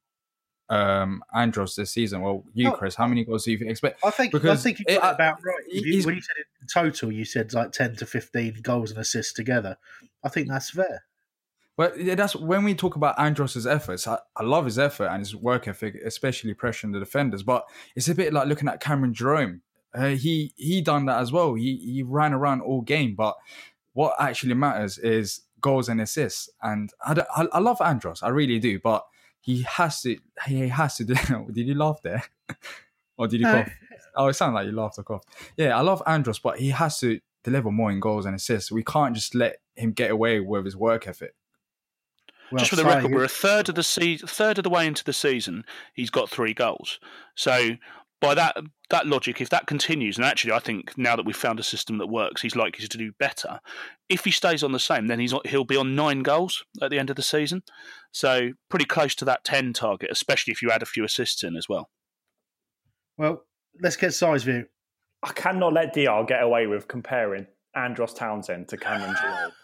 Andros this season? Well, Chris, how many goals do you expect? I think you got it about right. When you said it in total, you said like 10 to 15 goals and assists together. I think that's fair. Well, that's when we talk about Andros' efforts. I love his effort and his work ethic, especially pressuring the defenders. But it's a bit like looking at Cameron Jerome. He done that as well. He ran around all game, but what actually matters is goals and assists. And I love Andros, I really do. But he has to do. Did you laugh there, or did you cough? Oh, it sounded like you laughed or coughed. Yeah, I love Andros, but he has to deliver more in goals and assists. We can't just let him get away with his work ethic. Well, just for the record, we're a third of the way into the season. He's got 3 goals. So by that logic, if that continues, and actually I think now that we've found a system that works, he's likely to do better. If he stays on the same, then he'll be on 9 goals at the end of the season. So pretty close to that 10 target, especially if you add a few assists in as well. Well, let's get size view. I cannot let DR get away with comparing Andros Townsend to Cameron Jerome.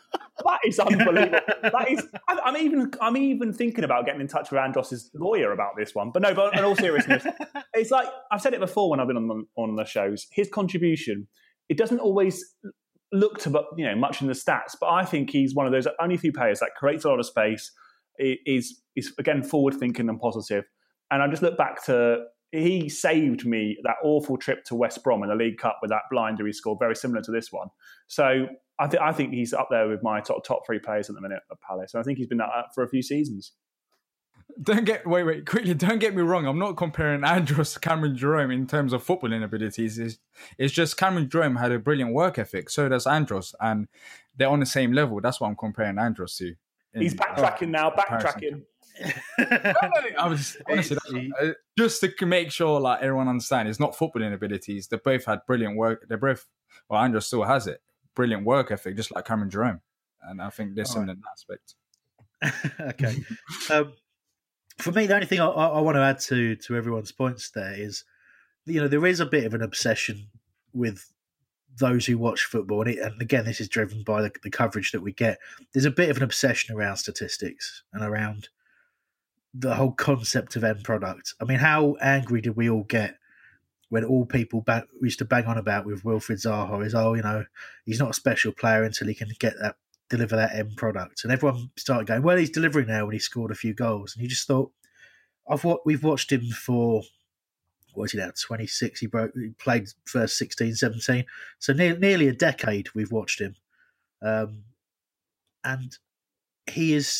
That is unbelievable. That is. I'm even thinking about getting in touch with Andros's lawyer about this one. But no, but in all seriousness, it's like I've said it before when I've been on the shows. His contribution, it doesn't always look to much in the stats, but I think he's one of those only few players that creates a lot of space. Is again forward thinking and positive. And I just look back to he saved me that awful trip to West Brom in the League Cup with that blinder he scored, very similar to this one. So I think he's up there with my top 3 players at the minute at Palace. And I think he's been that for a few seasons. Don't get me wrong. I'm not comparing Andros to Cameron Jerome in terms of footballing abilities. It's just Cameron Jerome had a brilliant work ethic. So does Andros, and they're on the same level. That's what I'm comparing Andros to. He's backtracking now. Backtracking. I was honestly just to make sure like everyone understands. It's not footballing abilities. They both had brilliant work. Andros still has it. Brilliant work ethic, just like Cameron Jerome, and I think there's similar in that aspect. Okay. For me, the only thing I want to add to everyone's points there is, there is a bit of an obsession with those who watch football, and again, this is driven by the coverage that we get. There's a bit of an obsession around statistics and around the whole concept of end product. I mean, how angry did we all get when all people used to bang on about with Wilfried Zaha is, he's not a special player until he can deliver that end product. And everyone started going, well, he's delivering now when he scored a few goals. And you just thought, we've watched him for, what is he now, 26? He played first 16, 17. So nearly a decade we've watched him. And he is,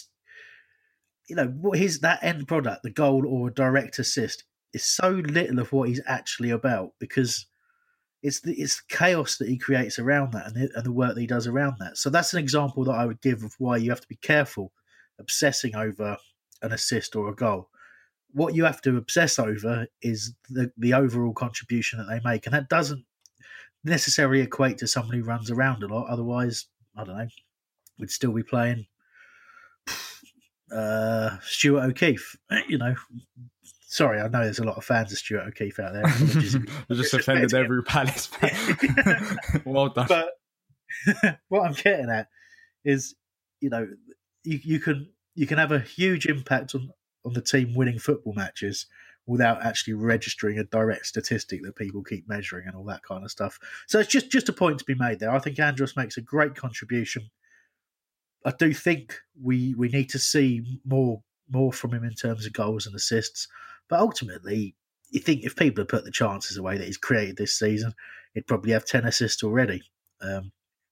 that end product, the goal or a direct assist, is so little of what he's actually about, because it's the chaos that he creates around that and the work that he does around that. So that's an example that I would give of why you have to be careful obsessing over an assist or a goal. What you have to obsess over is the overall contribution that they make, and that doesn't necessarily equate to someone who runs around a lot. Otherwise, I don't know, we'd still be playing Stuart O'Keefe, Sorry, I know there's a lot of fans of Stuart O'Keefe out there. I just offended every Palace fan. Well done. But what I'm getting at is, you can have a huge impact on the team winning football matches without actually registering a direct statistic that people keep measuring and all that kind of stuff. So it's just a point to be made there. I think Andros makes a great contribution. I do think we need to see more from him in terms of goals and assists. But ultimately, you think if people had put the chances away that he's created this season, he'd probably have 10 assists already. And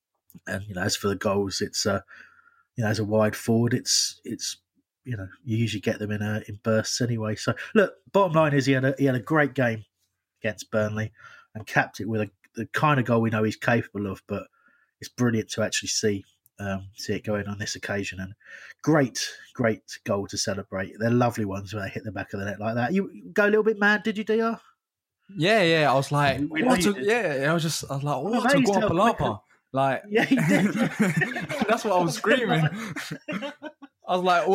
as for the goals, it's as a wide forward, it's you usually get them in bursts anyway. So look, bottom line is he had a great game against Burnley and capped it with the kind of goal we know he's capable of. But it's brilliant to actually see it going on this occasion, and great goal to celebrate. They're lovely ones when they hit the back of the net like that. You go a little bit mad, did you, DR? Yeah. I was like, I was like, what a guapalapa. Like, yeah, he did. That's what I was screaming. I was like,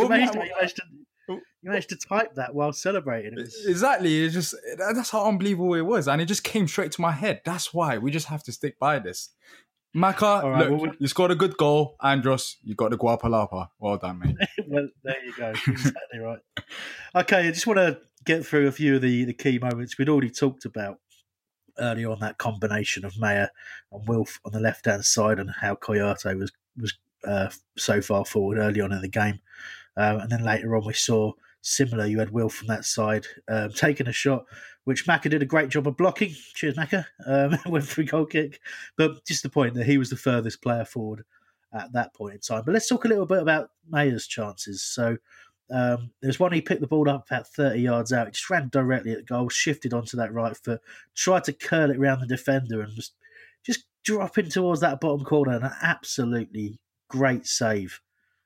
you managed to type that while celebrating. Exactly. That's how unbelievable it was, and it just came straight to my head. That's why we just have to stick by this. Maka, right, look, you scored a good goal. Andros, you got the guapalapa. Well done, mate. Well, there you go. Exactly right. Okay, I just want to get through a few of the key moments we'd already talked about earlier on, that combination of Mayer and Wilf on the left-hand side, and how Koyate was so far forward early on in the game. And then later on we saw similar. You had Wilf from that side taking a shot, which Maka did a great job of blocking. Cheers, Maka. Went for a goal kick. But just the point that he was the furthest player forward at that point in time. But let's talk a little bit about Mayer's chances. So there's one, he picked the ball up about 30 yards out. He just ran directly at the goal, shifted onto that right foot, tried to curl it around the defender and just dropping towards that bottom corner. And an absolutely great save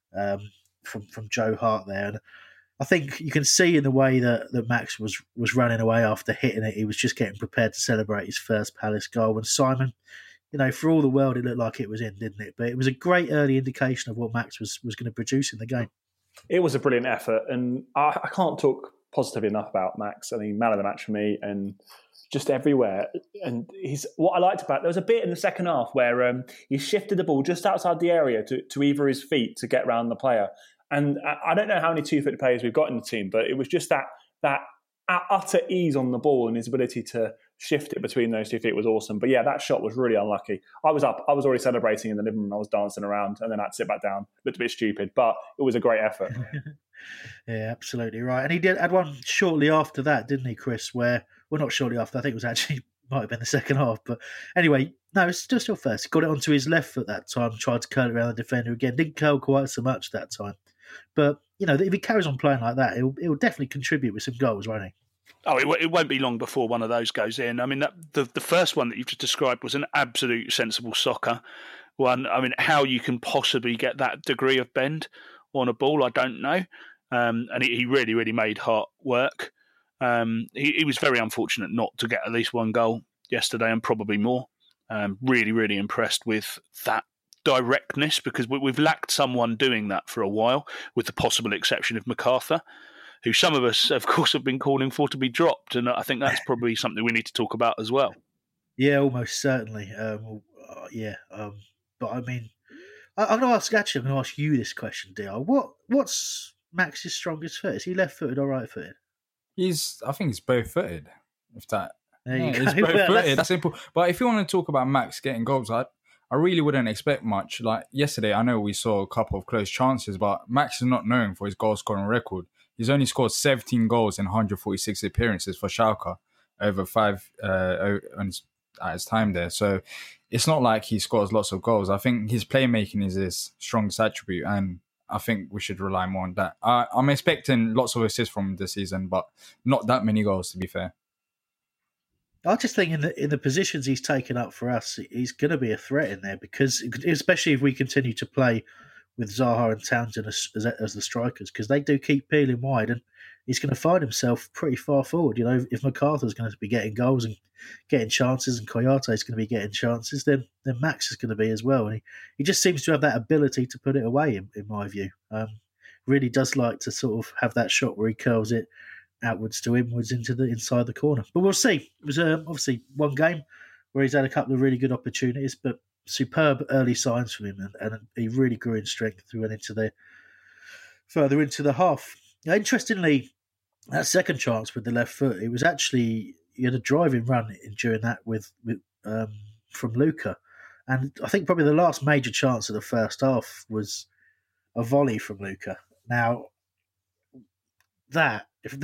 from Joe Hart there. And I think you can see in the way that Max was running away after hitting it, he was just getting prepared to celebrate his first Palace goal. And Simon, for all the world, it looked like it was in, didn't it? But it was a great early indication of what Max was going to produce in the game. It was a brilliant effort, and I can't talk positive enough about Max. I mean, man of the match for me, and just everywhere. And what I liked about, there was a bit in the second half where he shifted the ball just outside the area to either his feet to get around the player. And I don't know how many 2-foot players we've got in the team, but it was just that utter ease on the ball, and his ability to shift it between those 2 feet was awesome. But yeah, that shot was really unlucky. I was already celebrating in the living room. I was dancing around, and then I had to sit back down. Looked a bit stupid, but it was a great effort. Yeah, absolutely right. And he had one shortly after that, didn't he, Chris? Not shortly after. I think it was actually might have been the second half. But anyway, no, it's still first. He got it onto his left foot that time. Tried to curl it around the defender again. Didn't curl quite so much that time. But if he carries on playing like that, he'll definitely contribute with some goals, won't he? Oh, it won't be long before one of those goes in. I mean, the first one that you've just described was an absolute sensible soccer one. I mean, how you can possibly get that degree of bend on a ball, I don't know. And he really, really made Hart work. He was very unfortunate not to get at least one goal yesterday, and probably more. Really, really impressed with that directness, because we've lacked someone doing that for a while, with the possible exception of MacArthur, who some of us, of course, have been calling for to be dropped. And I think that's probably something we need to talk about as well. Yeah, almost certainly. But I mean, I'm going to ask you this question, DR. What's Max's strongest foot? Is he left-footed or right-footed? I think he's both-footed. If that, there you go. He's both-footed. That's simple. But if you want to talk about Max getting goals, I really wouldn't expect much. Like yesterday, I know we saw a couple of close chances, but Max is not known for his goal-scoring record. He's only scored 17 goals in 146 appearances for Schalke over 5 at his time there. So it's not like he scores lots of goals. I think his playmaking is his strongest attribute, and I think we should rely more on that. I'm expecting lots of assists from him this season, but not that many goals, to be fair. I just think in the positions he's taken up for us, he's going to be a threat in there, because especially if we continue to play with Zaha and Townsend as the strikers, because they do keep peeling wide, and he's going to find himself pretty far forward. If MacArthur's going to be getting goals and getting chances, and Kouyate is going to be getting chances, then Max is going to be as well. And he just seems to have that ability to put it away, in my view. Really does like to sort of have that shot where he curls it outwards to inwards inside the corner. But we'll see. It was obviously one game where he's had a couple of really good opportunities, but superb early signs from him, and he really grew in strength through and further into the half. Now, interestingly, that second chance with the left foot, it was actually, he had a driving run during that from Luca, and I think probably the last major chance of the first half was a volley from Luca. Now, if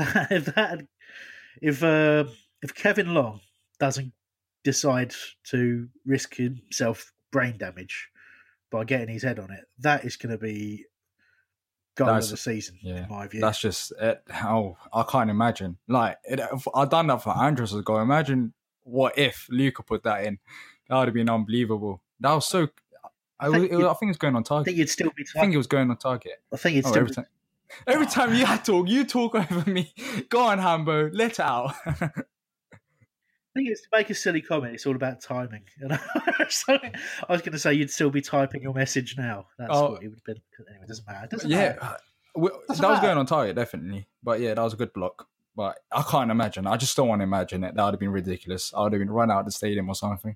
Kevin Long doesn't decide to risk himself brain damage by getting his head on it, that is going to be goal of the season, in my view. That's just it. How I can't imagine. If I'd done that for Andros' goal, imagine what if Luca put that in. That would have been unbelievable. That was so. I think it's going on target. I think you'd still be. I think it was going on target. I think it's still. Every time you talk over me. Go on, Hambo, let it out. I think it's to make a silly comment. It's all about timing. So I was going to say you'd still be typing your message now. That's what it would have been. Anyway, it doesn't matter. That was going on target, definitely. But yeah, that was a good block. But I can't imagine. I just don't want to imagine it. That would have been ridiculous. I would have been run out of the stadium or something.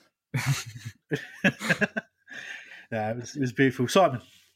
Yeah, it was beautiful. Simon.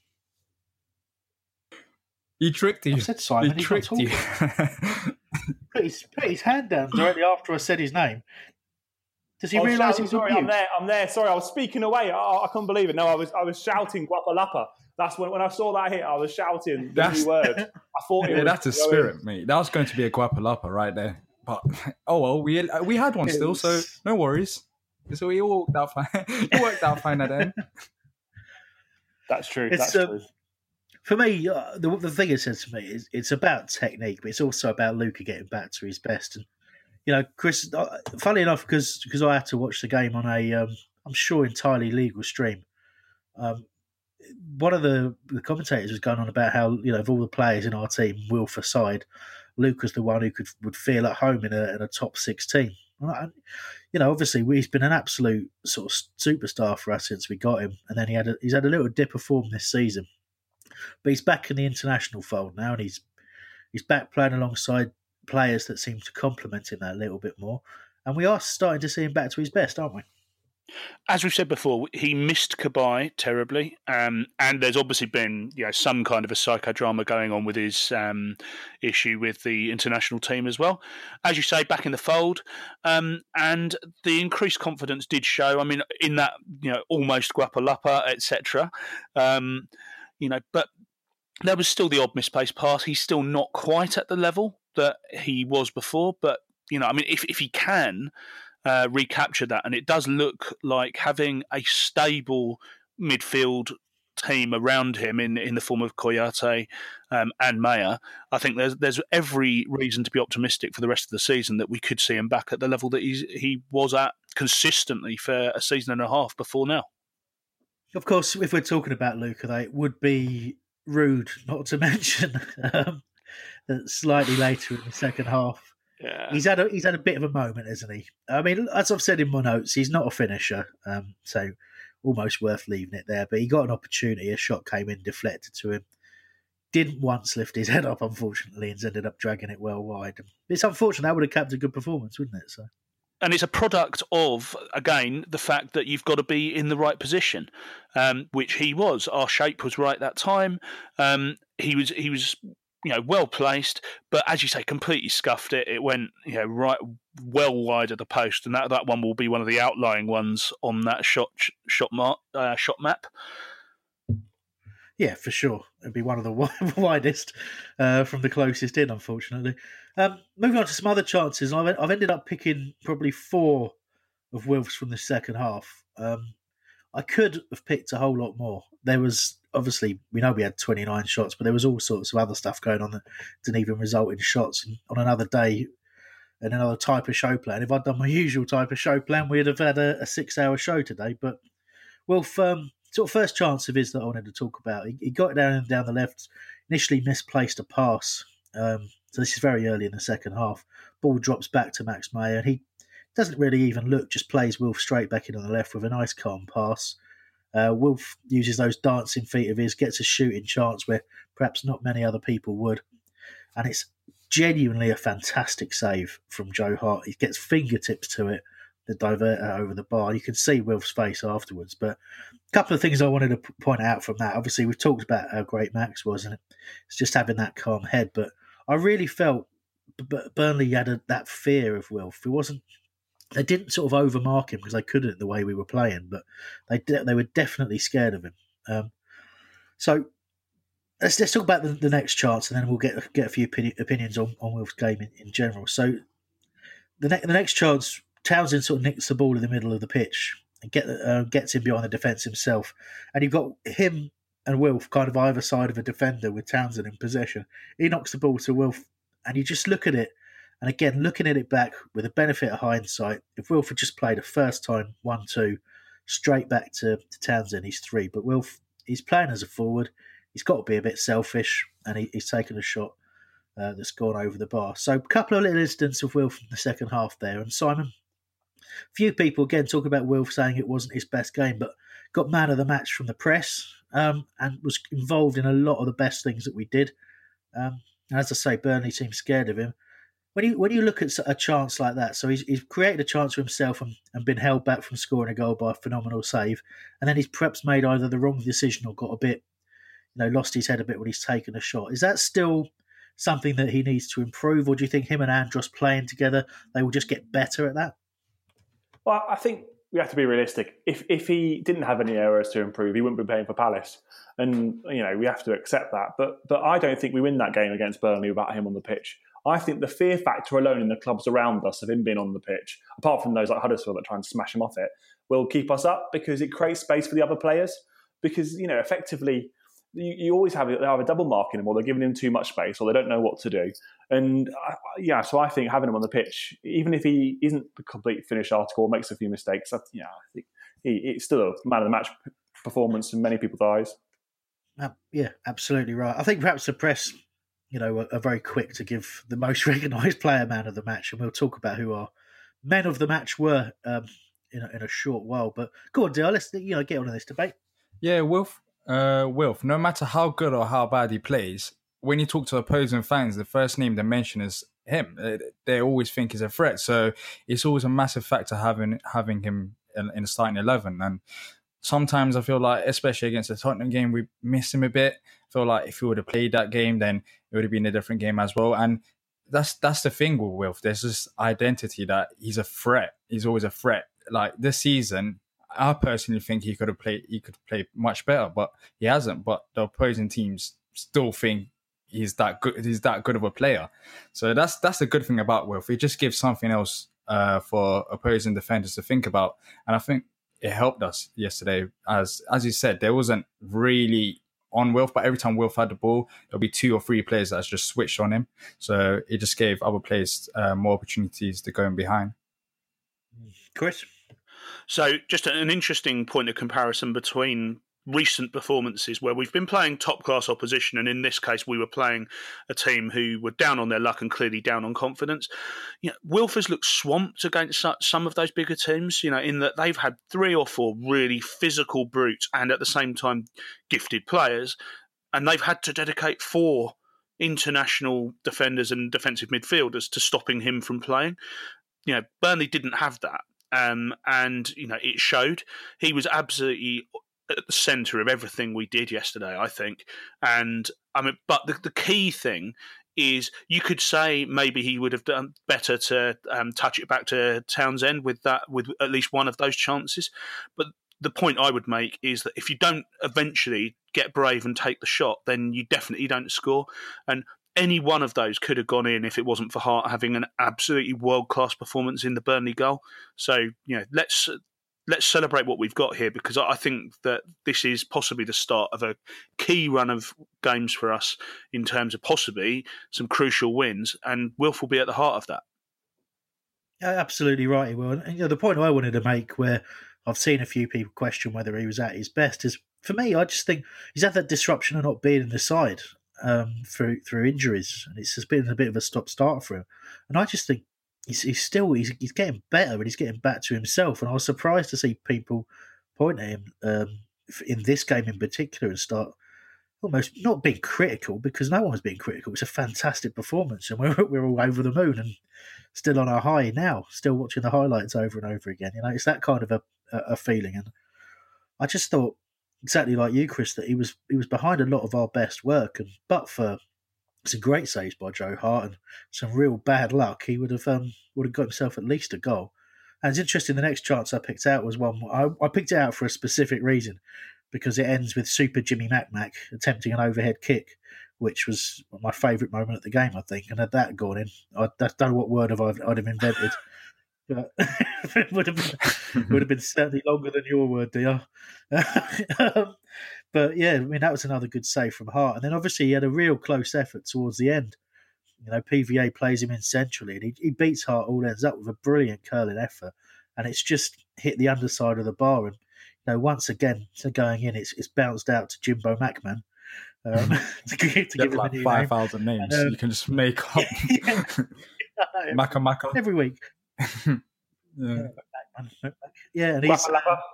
He tricked you. I said Simon. He tricked you. Put his hand down directly after I said his name. Does he realise he's on mute? I'm there. Sorry, I was speaking away. I couldn't believe it. No, I was shouting Guapalapa. That's when I saw that hit. I was shouting the new word. I thought that's a spirit, mate. That was going to be a Guapalapa right there. But we had one still, so no worries. So we all worked out fine. It worked out fine at the end. That's true. That's true. For me, the thing it says to me is it's about technique, but it's also about Luca getting back to his best. And Chris, funnily enough, because I had to watch the game on a, I'm sure, entirely legal stream. One of the commentators was going on about how, of all the players in our team, Will for side, Luca's the one who would feel at home in a top 16. Obviously he's been an absolute sort of superstar for us since we got him, and then he's had a little dip of form this season. But he's back in the international fold now, and he's He's back playing alongside players that seem to complement him that a little bit more. And we are starting to see him back to his best, aren't we? As we've said before, he missed Cabaye terribly, and there's obviously been some kind of a psychodrama going on with his issue with the international team as well. As you say, back in the fold, and the increased confidence did show. I mean, in that almost guapa-lapa, etc. But there was still the odd misplaced pass. He's still not quite at the level that he was before, but if he can recapture that, and it does look like having a stable midfield team around him in the form of Kouyate and Maya, I think there's every reason to be optimistic for the rest of the season that we could see him back at the level that he was at consistently for a season and a half before now. Of course, if we're talking about Luca, though, it would be rude not to mention that slightly later in the second half, he's had a bit of a moment, hasn't he? I mean, as I've said in my notes, he's not a finisher, so almost worth leaving it there. But he got an opportunity, a shot came in, deflected to him. Didn't once lift his head up, unfortunately, and ended up dragging it well wide. It's unfortunate. That would have kept a good performance, wouldn't it? So. And it's a product of, again, the fact that you've got to be in the right position, which he was. Our shape was right that time. He was well placed, but as you say, completely scuffed it. It went right well wide of the post, and that one will be one of the outlying ones on that shot map. Yeah, for sure. It'd be one of the widest from the closest in, unfortunately. Moving on to some other chances, I've ended up picking probably 4 of Wilf's from the second half. I could have picked a whole lot more. There was, obviously, we know we had 29 shots, but there was all sorts of other stuff going on that didn't even result in shots. And on another day and another type of show plan, if I'd done my usual type of show plan, we'd have had a 6-hour show today. But Wilf, sort of first chance of his that I wanted to talk about, he got down the left, initially misplaced a pass. So this is very early in the second half. Ball drops back to Max Meyer, and he doesn't really even look, just plays Wilf straight back in on the left with a nice calm pass. Wilf uses those dancing feet of his, gets a shooting chance where perhaps not many other people would. And it's genuinely a fantastic save from Joe Hart. He gets fingertips to it, the diverter over the bar. You can see Wilf's face afterwards. But a couple of things I wanted to point out from that. Obviously, we've talked about how great Max was, and it's just having that calm head. But I really felt Burnley had that fear of Wilf. They didn't sort of overmark him because they couldn't the way we were playing, but they were definitely scared of him. So let's talk about the next chance, and then we'll get a few opinions on Wilf's game in general. So the next chance, Townsend sort of nicks the ball in the middle of the pitch and gets him behind the defence himself, and you've got him and Wilf kind of either side of a defender with Townsend in possession. He knocks the ball to Wilf, and you just look at it. And again, looking at it back with the benefit of hindsight, if Wilf had just played a first time 1-2 straight back to Townsend, he's 3. But Wilf, he's playing as a forward. He's got to be a bit selfish, and he's taken a shot that's gone over the bar. So a couple of little incidents of Wilf in the second half there. And Simon, few people again talk about Wilf saying it wasn't his best game, but got man of the match from the press and was involved in a lot of the best things that we did. As I say, Burnley seemed scared of him. When you look at a chance like that, so he's created a chance for himself and been held back from scoring a goal by a phenomenal save, and then he's perhaps made either the wrong decision or got a bit, lost his head a bit when he's taken a shot. Is that still something that he needs to improve, or do you think him and Andros playing together, they will just get better at that? Well, I think we have to be realistic. If he didn't have any errors to improve, he wouldn't be playing for Palace, and we have to accept that. But I don't think we win that game against Burnley without him on the pitch. I think the fear factor alone in the clubs around us of him being on the pitch, apart from those like Huddersfield that try and smash him off it, will keep us up because it creates space for the other players. Because, effectively, you always have a double marking him, or they're giving him too much space, or they don't know what to do. And so I think having him on the pitch, even if he isn't the complete finished article or makes a few mistakes, I think it's still a man of the match performance in many people's eyes. Yeah, absolutely right. I think perhaps the press, are very quick to give the most recognised player man of the match, and we'll talk about who our men of the match were in a short while. But go on, Dale, let's get on to this debate. Yeah, Wilf, no matter how good or how bad he plays, when you talk to opposing fans, the first name they mention is him. They always think he's a threat. So it's always a massive factor having him in the starting 11. And sometimes I feel like, especially against the Tottenham game, we miss him a bit. I feel like if he would have played that game, then it would have been a different game as well. And that's the thing with Wilf. There's this identity that he's a threat. He's always a threat. Like this season, I personally think he could play much better, but he hasn't. But the opposing teams still think he's that good. He's that good of a player. So that's the good thing about Wilf. He just gives something else for opposing defenders to think about. And I think it helped us yesterday. As you said, there wasn't really on Wilf, but every time Wilf had the ball, there'll be 2 or 3 players that's just switched on him. So it just gave other players more opportunities to go in behind. Chris? So just an interesting point of comparison between recent performances where we've been playing top-class opposition, and in this case we were playing a team who were down on their luck and clearly down on confidence. Wilf has looked swamped against some of those bigger teams, in that they've had 3 or 4 really physical brutes and at the same time gifted players, and they've had to dedicate 4 international defenders and defensive midfielders to stopping him from playing. Burnley didn't have that, and it showed. He was absolutely at the centre of everything we did yesterday, I think. And but the key thing is, you could say maybe he would have done better to touch it back to Townsend with at least one of those chances. But the point I would make is that if you don't eventually get brave and take the shot, then you definitely don't score. And any one of those could have gone in if it wasn't for Hart having an absolutely world-class performance in the Burnley goal. So, let's celebrate what we've got here, because I think that this is possibly the start of a key run of games for us in terms of possibly some crucial wins, and Wilf will be at the heart of that. Yeah, absolutely right, he will. And the point I wanted to make, where I've seen a few people question whether he was at his best, is, for me, I just think he's had that disruption of not being in the side through injuries, and it's just been a bit of a stop-start for him. And I just think he's getting better, and he's getting back to himself. And I was surprised to see people point at him in this game in particular and start almost not being critical, because no one was being critical. It's a fantastic performance, and we're all over the moon and still on our high now, still watching the highlights over and over again. It's that kind of a feeling. And I just thought, exactly like you, Chris, that he was behind a lot of our best work, and but for some great saves by Joe Hart and some real bad luck, he would have got himself at least a goal. And it's interesting, the next chance I picked out was one I picked it out for a specific reason, because it ends with Super Jimmy Mac attempting an overhead kick, which was my favourite moment of the game, I think. And had that gone in, I don't know what word I'd have invented. But it would have been certainly longer than your word, dear. But yeah, that was another good save from Hart. And then obviously he had a real close effort towards the end. PVA plays him in centrally, and he beats Hart all ends up with a brilliant curling effort. And it's just hit the underside of the bar. And once again, so going in, it's bounced out to Jimbo Macman. To give him like a new 5,000 names you can just make up. Maka. Every week. And he's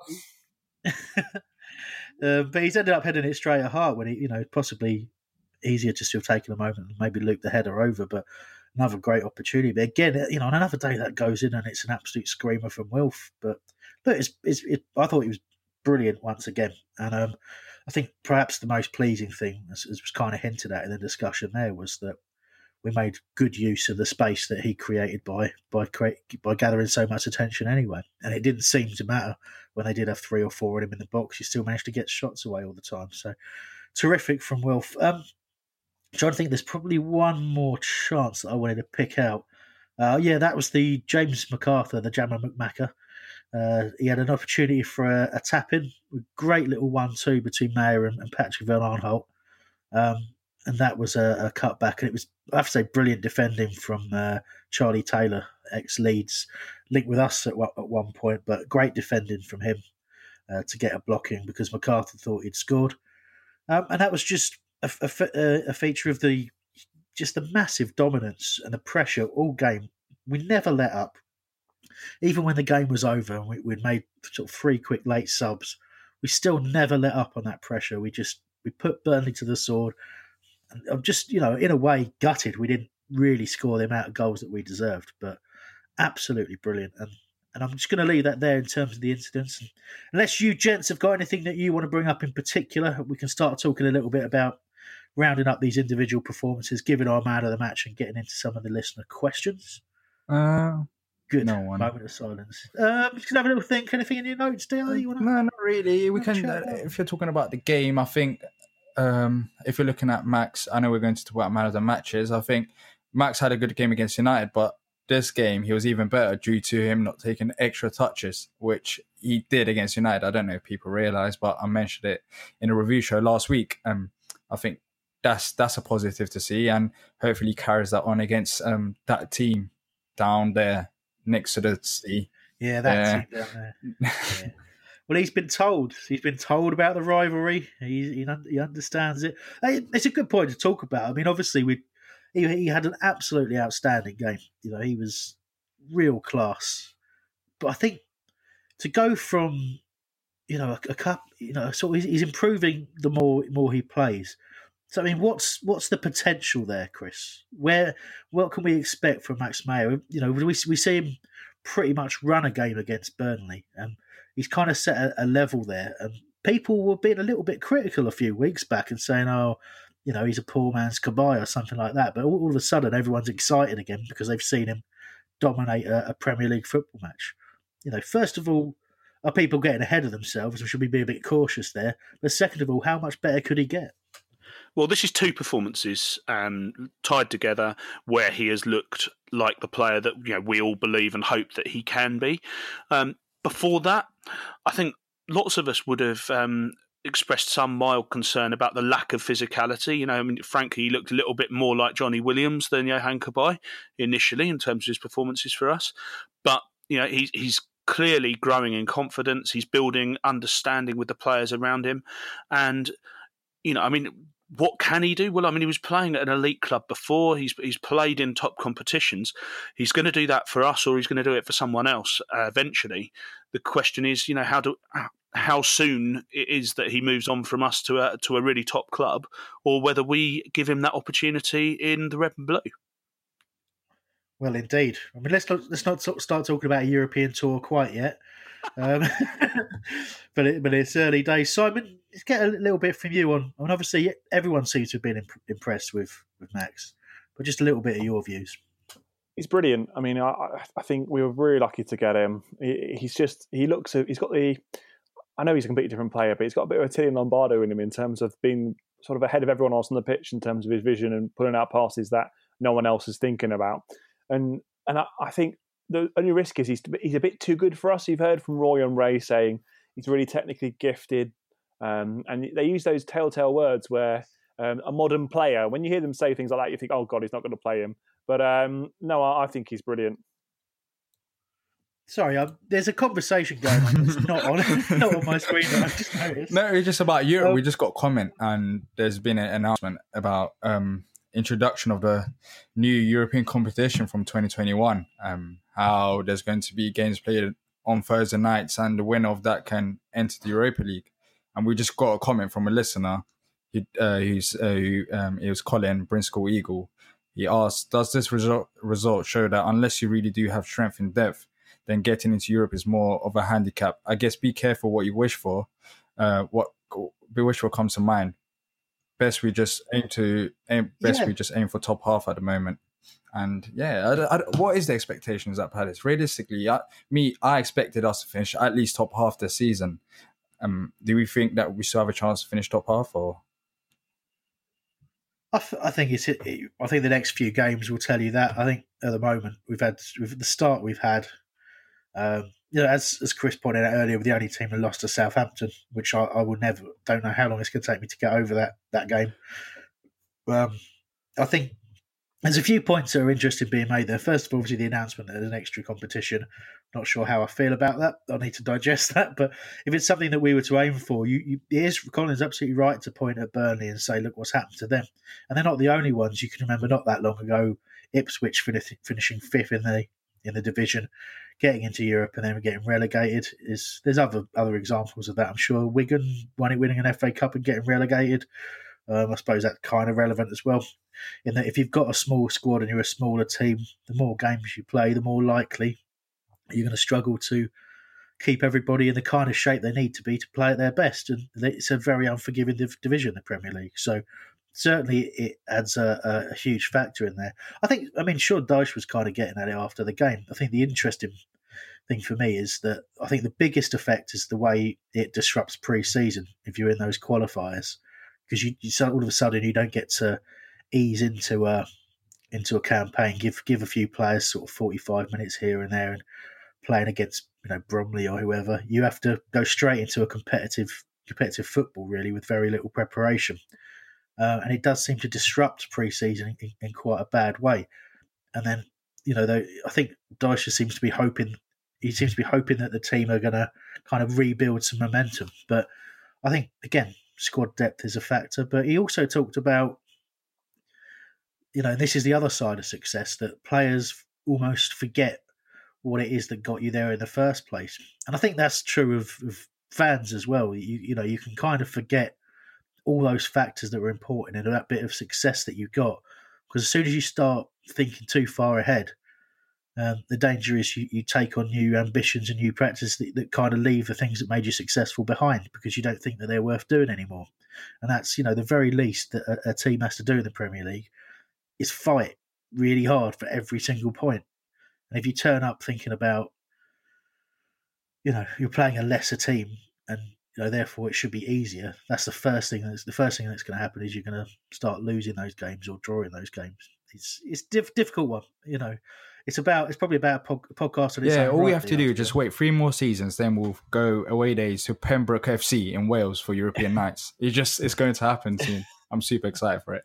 but he's ended up heading it straight at Hart when he, possibly easier just to have taken a moment and maybe looped the header over, but another great opportunity. But again, on another day that goes in and it's an absolute screamer from Wilf. But look, I thought he was brilliant once again, and I think perhaps the most pleasing thing, as was kind of hinted at in the discussion there, was that we made good use of the space that he created by gathering so much attention anyway. And it didn't seem to matter when they did have 3 or 4 of him in the box. You still managed to get shots away all the time. So terrific from Wilf. I'm trying to think, there's probably one more chance that I wanted to pick out. That was the James MacArthur, the Jammer McMacker. He had an opportunity for a tap-in. Great little 1-2 between Mayer and Patrick Van Aanholt. And that was a cutback. And it was, I have to say, brilliant defending from Charlie Taylor, ex-Leeds, linked with us at one point, but great defending from him to get a blocking, because MacArthur thought he'd scored. And that was just a feature of the massive dominance and the pressure all game. We never let up. Even when the game was over and we'd made sort of 3 quick late subs, we still never let up on that pressure. We put Burnley to the sword, And I'm just, in a way, gutted we didn't really score the amount of goals that we deserved, but absolutely brilliant. And I'm just going to leave that there in terms of the incidents. And unless you gents have got anything that you want to bring up in particular, we can start talking a little bit about rounding up these individual performances, giving our man of the match, and getting into some of the listener questions. Good. No one. Moment of silence. Just going to have a little think. Anything in your notes, DI? No, not really. We can. If you're talking about the game, I think if you're looking at Max, I know we're going to talk about man of the matches. I think Max had a good game against United, but this game he was even better due to him not taking extra touches, which he did against United. I don't know if people realise, but I mentioned it in a review show last week. I think that's a positive to see, and hopefully he carries that on against that team down there next to the sea. Yeah, that team down there. Yeah. Well, he's been told. He's been told about the rivalry. He understands it. It's a good point to talk about. I mean, obviously, he had an absolutely outstanding game. He was real class. But I think to go from, a cup, sort of he's improving the more he plays. So, I mean, what's the potential there, Chris? What can we expect from Max Meyer? We see him pretty much run a game against Burnley, and he's kind of set a level there. And people were being a little bit critical a few weeks back and saying, he's a poor man's Kabay or something like that. But all of a sudden, everyone's excited again because they've seen him dominate a Premier League football match. First of all, are people getting ahead of themselves, and should we be a bit cautious there? But second of all, how much better could he get? Well, this is two performances tied together where he has looked like the player that we all believe and hope that he can be. Before that, I think lots of us would have expressed some mild concern about the lack of physicality. Frankly, he looked a little bit more like Johnny Williams than Yohan Kabay initially in terms of his performances for us. But he's clearly growing in confidence. He's building understanding with the players around him, and what can he do? Well, he was playing at an elite club before. He's played in top competitions. He's going to do that for us, or he's going to do it for someone else eventually. The question is, how soon it is that he moves on from us to a really top club, or whether we give him that opportunity in the red and blue. Well, indeed. Let's not start talking about a European tour quite yet. But it's early days. Simon, let's get a little bit from you on. Obviously, everyone seems to have been impressed with Max, but just a little bit of your views. He's brilliant. I think we were really lucky to get him. He's got the. I know he's a completely different player, but he's got a bit of Attila Lombardo in him in terms of being sort of ahead of everyone else on the pitch in terms of his vision and pulling out passes that no one else is thinking about. And I think the only risk is he's a bit too good for us. You've heard from Roy and Ray saying he's really technically gifted, and they use those telltale words where a modern player, when you hear them say things like that, you think, oh God, he's not going to play him. But no, I think he's brilliant. Sorry, there's a conversation going on that's not on my screen that I've just noticed. No, it's just about Europe. We just got a comment, and there's been an announcement about introduction of the new European competition from 2021. How there's going to be games played on Thursday nights, and the winner of that can enter the Europa League. And we just got a comment from a listener. It was Colin Brinskell Eagle. He asked, "Does this result show that unless you really do have strength in depth, then getting into Europe is more of a handicap? I guess be careful what you wish for. What comes to mind. Best we just aim for top half at the moment." And what is the expectations at Palace? Realistically, I expected us to finish at least top half this season. Do we think that we still have a chance to finish top half, or? I think the next few games will tell you that. I think at the moment with the start we've had, as Chris pointed out earlier, we're the only team that lost to Southampton, which I will never. Don't know how long it's going to take me to get over that game. I think there's a few points that are interesting being made there. First of all, obviously the announcement that there's an extra competition. Not sure how I feel about that. I need to digest that. But if it's something that we were to aim for, Colin's absolutely right to point at Burnley and say, look what's happened to them. And they're not the only ones. You can remember not that long ago, Ipswich finishing fifth in the division, getting into Europe and then getting relegated. There's other examples of that, I'm sure. Wigan winning an FA Cup and getting relegated. I suppose that's kind of relevant as well, in that if you've got a small squad and you're a smaller team, the more games you play, the more likely you're going to struggle to keep everybody in the kind of shape they need to be to play at their best. And it's a very unforgiving division, the Premier League. So certainly it adds a huge factor in there. Sean Dyche was kind of getting at it after the game. I think the interesting thing for me is that I think the biggest effect is the way it disrupts pre-season if you're in those qualifiers, because you all of a sudden you don't get to ease into a campaign, give a few players sort of 45 minutes here and there, and playing against Bromley or whoever, you have to go straight into a competitive football really with very little preparation, and it does seem to disrupt pre-season in quite a bad way. And then I think Dyche seems to be hoping that the team are going to kind of rebuild some momentum. But I think again, squad depth is a factor. But he also talked about and this is the other side of success, that players almost forget what it is that got you there in the first place. And I think that's true of fans as well. You can kind of forget all those factors that were important in that bit of success that you got, because as soon as you start thinking too far ahead, the danger is you take on new ambitions and new practice that kind of leave the things that made you successful behind, because you don't think that they're worth doing anymore. And that's the very least that a team has to do in the Premier League is fight really hard for every single point. And if you turn up thinking about, you're playing a lesser team and therefore it should be easier, that's the first thing that's going to happen, is you're going to start losing those games or drawing those games. It's difficult one. It's probably about a podcast. On its own all we right, have to do is just wait 3 more seasons, then we'll go away days to Pembroke FC in Wales for European nights. It's going to happen soon. I'm super excited for it.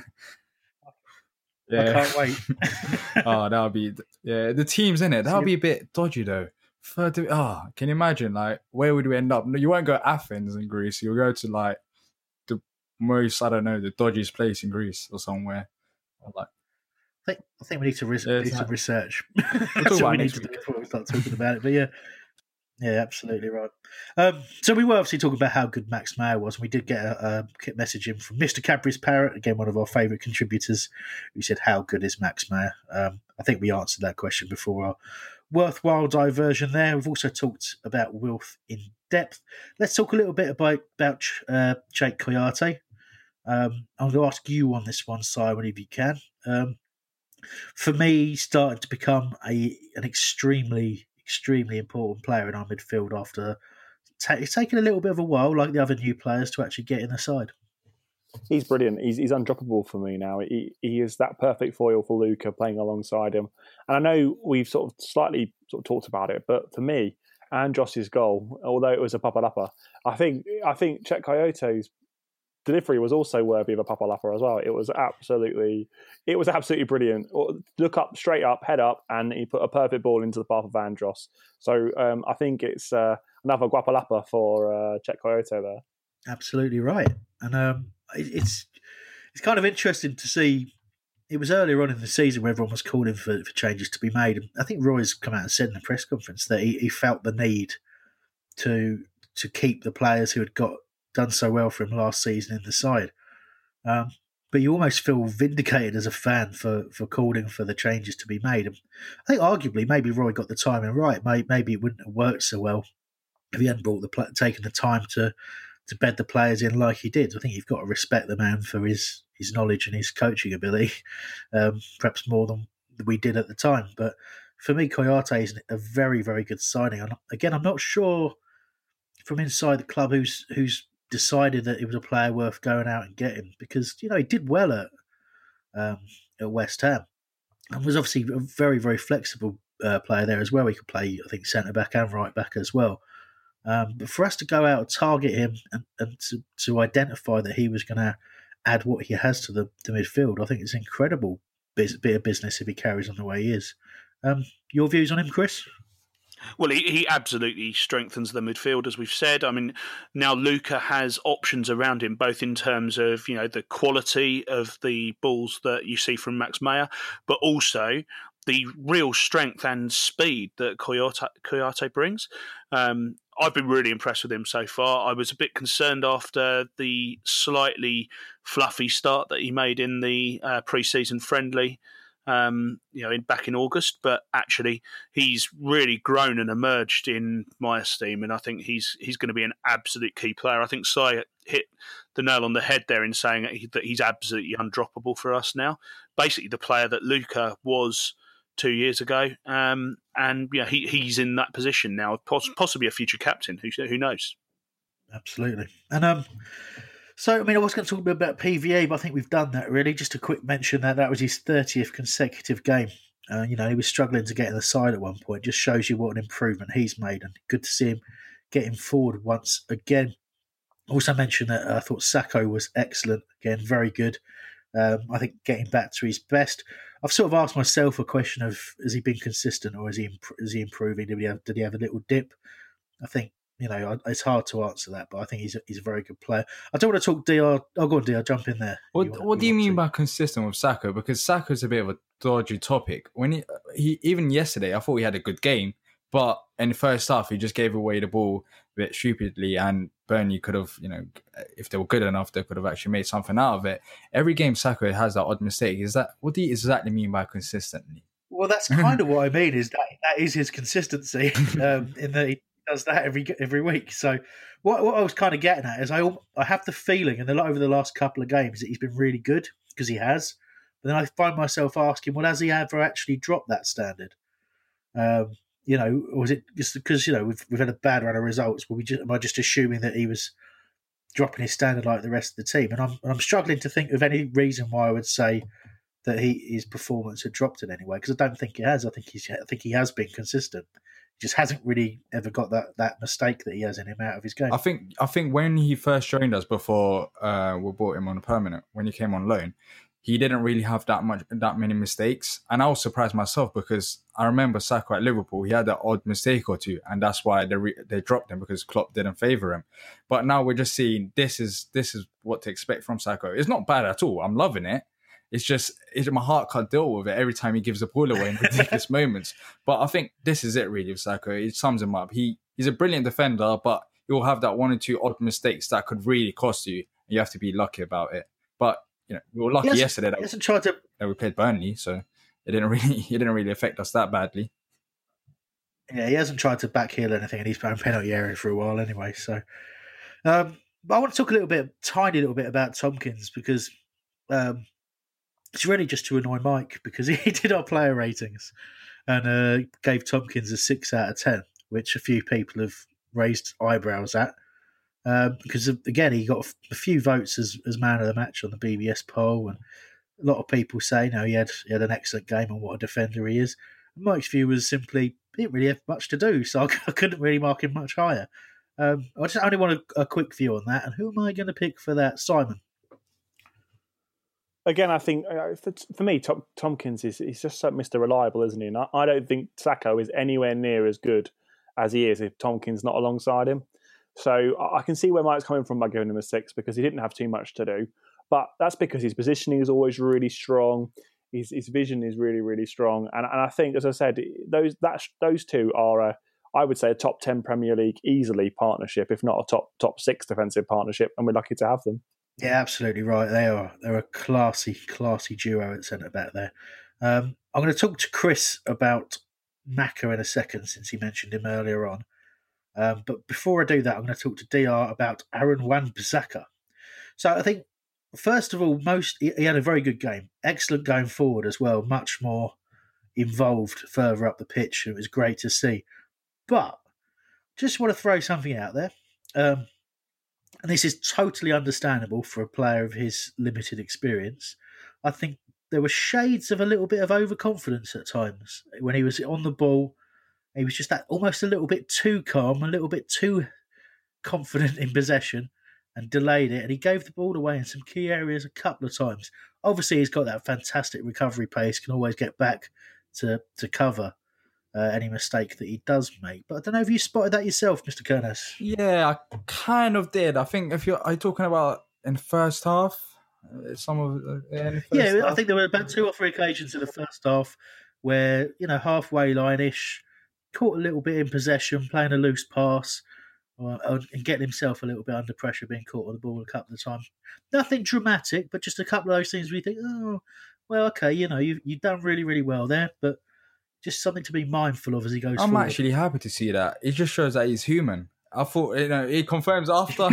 I can't wait. Oh, that'll be the teams in it. That'll be a bit dodgy though. Can you imagine? Like, where would we end up? You won't go to Athens in Greece. You'll go to like the most, I don't know, the dodgiest place in Greece or somewhere. I think we need to do some research. We'll That's what we need to do before we start talking about it. But yeah, absolutely right. So we were obviously talking about how good Max Meyer was, and we did get a message in from Mr. Cadbury's Parrot, again one of our favourite contributors, who said, "How good is Max Meyer?" I think we answered that question before our worthwhile diversion there. We've also talked about Wilf in depth. Let's talk a little bit about Cheick Kouyaté. I'm going to ask you on this one, Simon, if you can. For me, he's starting to become an extremely important player in our midfield after it's taken a little bit of a while, like the other new players, to actually get in the side. He's brilliant. He's undroppable for me now. He is that perfect foil for Luca playing alongside him. And I know we've sort of slightly talked about it, but for me, Andros's goal, although it was a Papalapa, I think Cheick Kouyaté's delivery was also worthy of a Papalapa as well. It was absolutely brilliant. Look up, straight up, head up, and he put a perfect ball into the path of Andros. So I think it's another Guapalapa for Cheick Kouyaté there. Absolutely right. And it's kind of interesting to see. It was earlier on in the season where everyone was calling for changes to be made. And I think Roy's come out and said in the press conference that he felt the need to keep the players who had done so well for him last season in the side. But you almost feel vindicated as a fan for calling for the changes to be made. And I think arguably maybe Roy got the timing right. Maybe it wouldn't have worked so well if he hadn't taken the time to bed the players in like he did. I think you've got to respect the man for his knowledge and his coaching ability, perhaps more than we did at the time. But for me, Kouyaté is a very, very good signing. And again, I'm not sure from inside the club who's decided that he was a player worth going out and getting, because he did well at West Ham and was obviously a very, very flexible player there as well. He could play, I think, centre back and right back as well. But for us to go out and target him and to identify that he was going to add what he has to the midfield, I think it's an incredible bit of business if he carries on the way he is. Your views on him, Chris? Well, he absolutely strengthens the midfield, as we've said. I mean, now Luca has options around him, both in terms of the quality of the balls that you see from Max Meyer, but also the real strength and speed that Kouyaté brings. I've been really impressed with him so far. I was a bit concerned after the slightly fluffy start that he made in the pre-season friendly, back in August. But actually, he's really grown and emerged in my esteem, and I think he's going to be an absolute key player. I think Si hit the nail on the head there in saying that he's absolutely undroppable for us now. Basically, the player that Luka was 2 years ago, and he's in that position now, possibly a future captain. Who knows? Absolutely. And so, I mean, I was going to talk a bit about PVA, but I think we've done that really. Just a quick mention that was his 30th consecutive game. He was struggling to get in the side at one point. Just shows you what an improvement he's made, and good to see him getting forward once again. Also mentioned that I thought Sakho was excellent. Again, very good. I think getting back to his best. I've sort of asked myself a question of, has he been consistent or is he improving? Did he have a little dip? I think, it's hard to answer that, but I think he's a very good player. I don't want to talk DR. Oh, go on, DR, jump in there. What do you mean by consistent with Sakho? Because Sakho's a bit of a dodgy topic. When he even yesterday, I thought he had a good game, but in the first half, he just gave away the ball a bit stupidly, and Burnley could have, if they were good enough, they could have actually made something out of it. Every game Sakho has that odd mistake. What do you exactly mean by consistently? Well, that's kind of what I mean, is that is his consistency, in that he does that every week. So what I was kind of getting at is I have the feeling, and over the last couple of games, that he's been really good, because he has. But then I find myself asking, well, has he ever actually dropped that standard? Or was it just because we've had a bad run of results? Am I just assuming that he was dropping his standard like the rest of the team? And I'm struggling to think of any reason why I would say that his performance had dropped in any way, because I don't think it has. I think he has been consistent. He just hasn't really ever got that mistake that he has in him out of his game. I think when he first joined us before we bought him on a permanent, when he came on loan, he didn't really have that many mistakes. And I was surprised myself, because I remember Sakho at Liverpool, he had an odd mistake or two, and that's why they dropped him, because Klopp didn't favour him. But now we're just seeing this is what to expect from Sakho. It's not bad at all. I'm loving it. It's just my heart can't deal with it every time he gives the ball away in ridiculous moments. But I think this is it really with Sakho. It sums him up. He's a brilliant defender, but he'll have that one or two odd mistakes that could really cost you. You have to be lucky about it. But we were lucky yesterday that we played Burnley, so it didn't really affect us that badly. Yeah, he hasn't tried to backheel anything, and he's playing penalty area for a while anyway. So, but I want to talk tiny little bit about Tomkins, because it's really just to annoy Mike, because he did our player ratings and gave Tomkins a 6 out of 10, which a few people have raised eyebrows at. Because again, he got a few votes as man of the match on the BBS poll, and a lot of people say, he had an excellent game and what a defender he is. And Mike's view was simply, he didn't really have much to do, so I couldn't really mark him much higher. I just only want a quick view on that. And who am I going to pick for that? Simon? Again, I think for me, Tomkins he's just so Mr. Reliable, isn't he? And I don't think Sakho is anywhere near as good as he is if Tomkins not alongside him. So I can see where Mike's coming from by giving him a 6, because he didn't have too much to do. But that's because his positioning is always really strong. His vision is really, really strong. And I think, as I said, those two are, I would say, a top 10 Premier League easily partnership, if not a top 6 defensive partnership. And we're lucky to have them. Yeah, absolutely right. They're a classy duo at centre back there. I'm going to talk to Chris about Maka in a second, since he mentioned him earlier on. But before I do that, I'm going to talk to DR about Aaron Wan-Bissaka. So I think, first of all, he had a very good game. Excellent going forward as well. Much more involved further up the pitch. It was great to see. But just want to throw something out there. And this is totally understandable for a player of his limited experience. I think there were shades of a little bit of overconfidence at times when he was on the ball. He was just almost a little bit too calm, a little bit too confident in possession, and delayed it. And he gave the ball away in some key areas a couple of times. Obviously, he's got that fantastic recovery pace, can always get back to cover any mistake that he does make. But I don't know if you spotted that yourself, Mr. Kernes. Yeah, I kind of did. I think are you talking about in the first half? I think there were about 2 or 3 occasions in the first half where, halfway line-ish, caught a little bit in possession, playing a loose pass, and getting himself a little bit under pressure, being caught on the ball a couple of times. Nothing dramatic, but just a couple of those things where you think, oh, well, okay, you've done really, really well there, but just something to be mindful of as he goes forward. I'm actually happy to see that. It just shows that he's human. I thought, it confirms after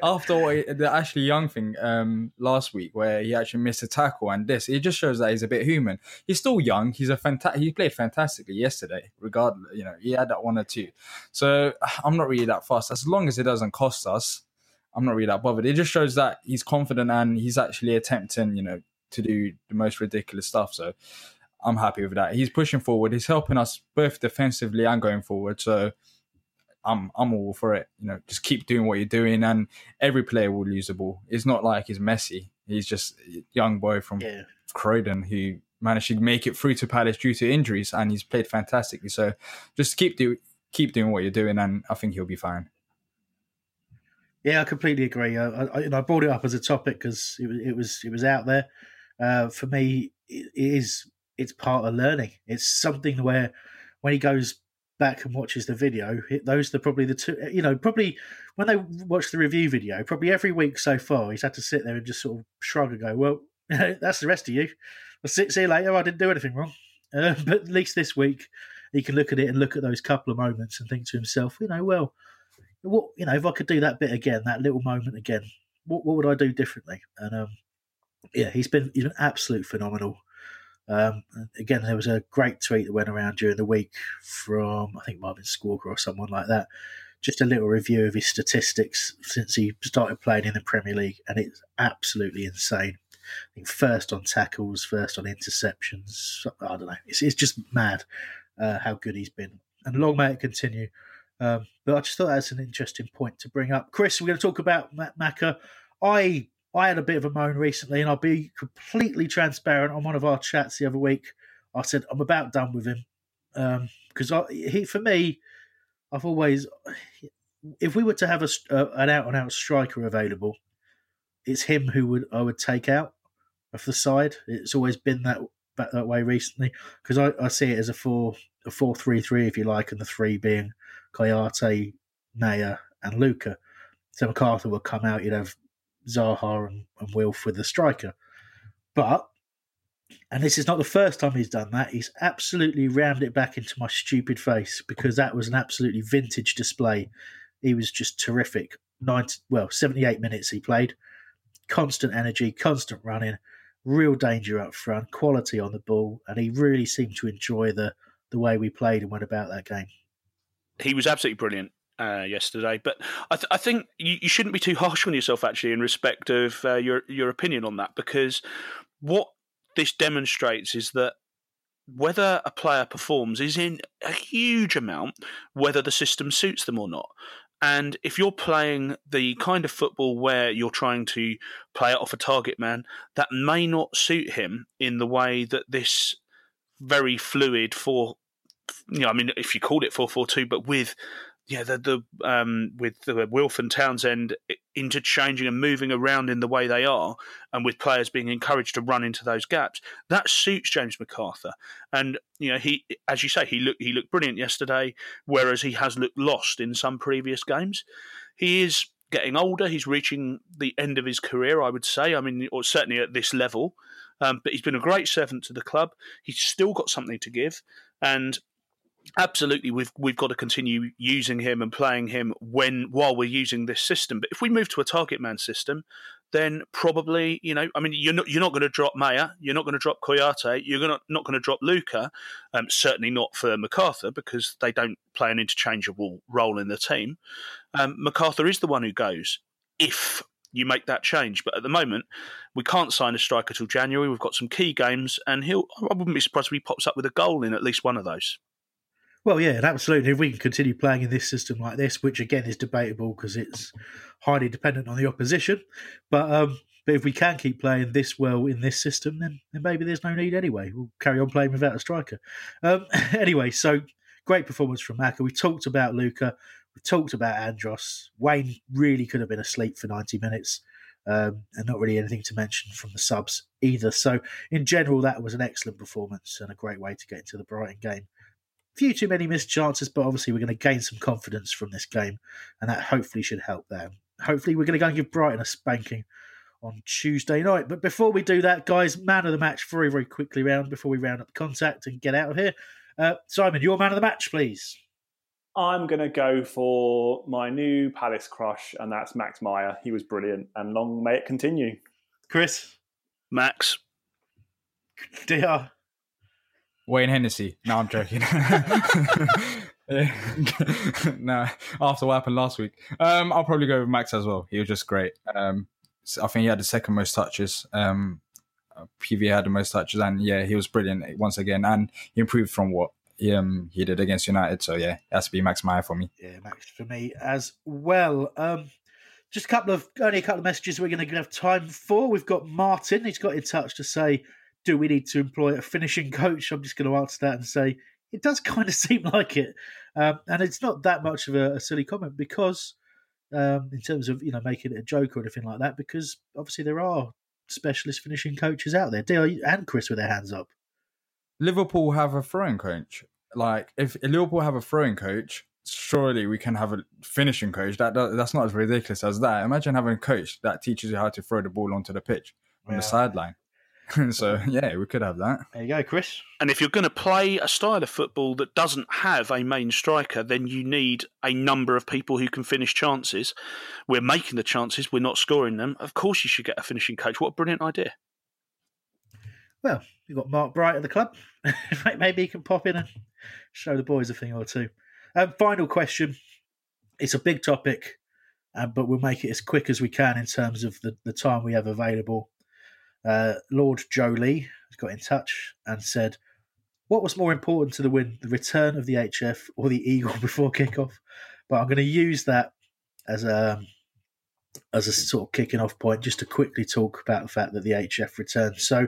the Ashley Young thing last week, where he actually missed a tackle, and it just shows that he's a bit human. He's still young. He played fantastically yesterday. Regardless, he had that 1 or 2. So I'm not really that fussed. As long as it doesn't cost us, I'm not really that bothered. It just shows that he's confident and he's actually attempting, to do the most ridiculous stuff. So I'm happy with that. He's pushing forward. He's helping us both defensively and going forward. So I'm all for it. Just keep doing what you're doing, and every player will lose the ball. It's not like he's Messi. He's just a young boy from Croydon who managed to make it through to Palace due to injuries, and he's played fantastically. So just keep doing what you're doing, and I think he'll be fine. Yeah, I completely agree. I brought it up as a topic because it was out there. For me, it's part of learning. It's something where when he goes back and watches the video, those are probably the two. Probably when they watch the review video, probably every week so far, he's had to sit there and just sort of shrug and go, "Well, that's the rest of you. I'll see you later. I didn't do anything wrong." But at least this week, he can look at it and look at those couple of moments and think to himself, well, what if I could do that bit again, that little moment again, what would I do differently? And he's been absolute phenomenal. Again, there was a great tweet that went around during the week from, I think it might have been Squawker or someone like that, just a little review of his statistics since he started playing in the Premier League, and it's absolutely insane. I think first on tackles, first on interceptions. I don't know. It's just mad how good he's been, and long may it continue. But I just thought that's an interesting point to bring up. Chris, we're going to talk about Maka. I had a bit of a moan recently, and I'll be completely transparent. On one of our chats the other week, I said I'm about done with him because for me, I've always, if we were to have an out-and-out striker available, it's him who I would take out of the side. It's always been that way recently because I see it as a 4-3-3 if you like, and the 3 being Kouyaté, Naya, and Luca. So McArthur would come out. You'd have Zaha and Wilf with the striker. But, and this is not the first time he's done that, he's absolutely rammed it back into my stupid face because that was an absolutely vintage display. He was just terrific. 78 minutes he played. Constant energy, constant running, real danger up front, quality on the ball, and he really seemed to enjoy the way we played and went about that game. He was absolutely brilliant yesterday, but I think you shouldn't be too harsh on yourself actually in respect of your opinion on that, because what this demonstrates is that whether a player performs is in a huge amount whether the system suits them or not. And if you're playing the kind of football where you're trying to play it off a target man, that may not suit him in the way that this very fluid if you called it 4-4-2, but with the Wilf and Townsend interchanging and moving around in the way they are, and with players being encouraged to run into those gaps, that suits James McArthur. And he, as you say, he looked brilliant yesterday, whereas he has looked lost in some previous games. He is getting older. He's reaching the end of his career, I would say. Or certainly at this level. But he's been a great servant to the club. He's still got something to give, and absolutely, we've got to continue using him and playing him while we're using this system. But if we move to a target man system, then probably you're not going to drop Maya, you're not going to drop Kouyaté, you're not going to drop Luca, certainly not for McArthur because they don't play an interchangeable role in the team. McArthur is the one who goes if you make that change. But at the moment, we can't sign a striker till January. We've got some key games, and I wouldn't be surprised if he pops up with a goal in at least one of those. Well, yeah, and absolutely. If we can continue playing in this system like this, which again is debatable because it's highly dependent on the opposition, but if we can keep playing this well in this system, then maybe there's no need anyway. We'll carry on playing without a striker. Anyway, so great performance from Maka. We talked about Luca. We talked about Andros. Wayne really could have been asleep for 90 minutes. and not really anything to mention from the subs either. So in general, that was an excellent performance and a great way to get into the Brighton game. Few too many missed chances, but obviously we're going to gain some confidence from this game, and that hopefully should help them. Hopefully we're going to go and give Brighton a spanking on Tuesday night. But before we do that, guys, man of the match very, very quickly round before we round up the contact and get out of here. Simon, your man of the match, please. I'm going to go for my new Palace crush, and that's Max Meyer. He was brilliant, and long may it continue. Chris? Max. DR? Wayne Hennessy. No, I'm joking. No, after what happened last week. I'll probably go with Max as well. He was just great. I think he had the second most touches. PV had the most touches, and yeah, he was brilliant once again, and he improved from what he did against United. So yeah, it has to be Max Meyer for me. Yeah, Max for me as well. Just only a couple of messages we're going to have time for. We've got Martin. He's got in touch to say, do we need to employ a finishing coach? I'm just going to answer that and say it does kind of seem like it, and it's not that much of a silly comment because in terms of making it a joke or anything like that, because obviously there are specialist finishing coaches out there. DR and Chris with their hands up. Liverpool have a throwing coach. Like if Liverpool have a throwing coach, surely we can have a finishing coach. That's not as ridiculous as that. Imagine having a coach that teaches you how to throw the ball onto the pitch on the sideline. So, yeah, we could have that. There you go, Chris. And if you're going to play a style of football that doesn't have a main striker, then you need a number of people who can finish chances. We're making the chances, we're not scoring them. Of course you should get a finishing coach. What a brilliant idea. Well, you've got Mark Bright at the club. Maybe he can pop in and show the boys a thing or two. Final question. It's a big topic, but we'll make it as quick as we can in terms of the time we have available. Lord Jolie has got in touch and said, what was more important to the win, the return of the HF or the Eagle before kickoff? But I'm going to use that as a sort of kicking off point just to quickly talk about the fact that the HF returned. So,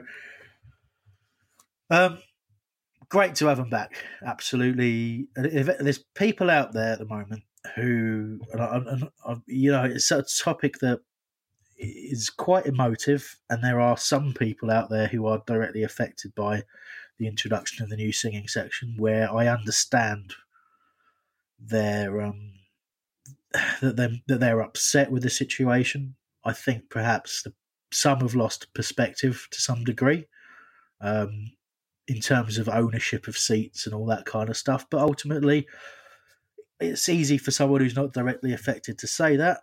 great to have them back. Absolutely. There's people out there at the moment who, it's a topic that is quite emotive, and there are some people out there who are directly affected by the introduction of the new singing section, where I understand that they're upset with the situation. I think perhaps some have lost perspective to some degree in terms of ownership of seats and all that kind of stuff. But ultimately, it's easy for someone who's not directly affected to say that.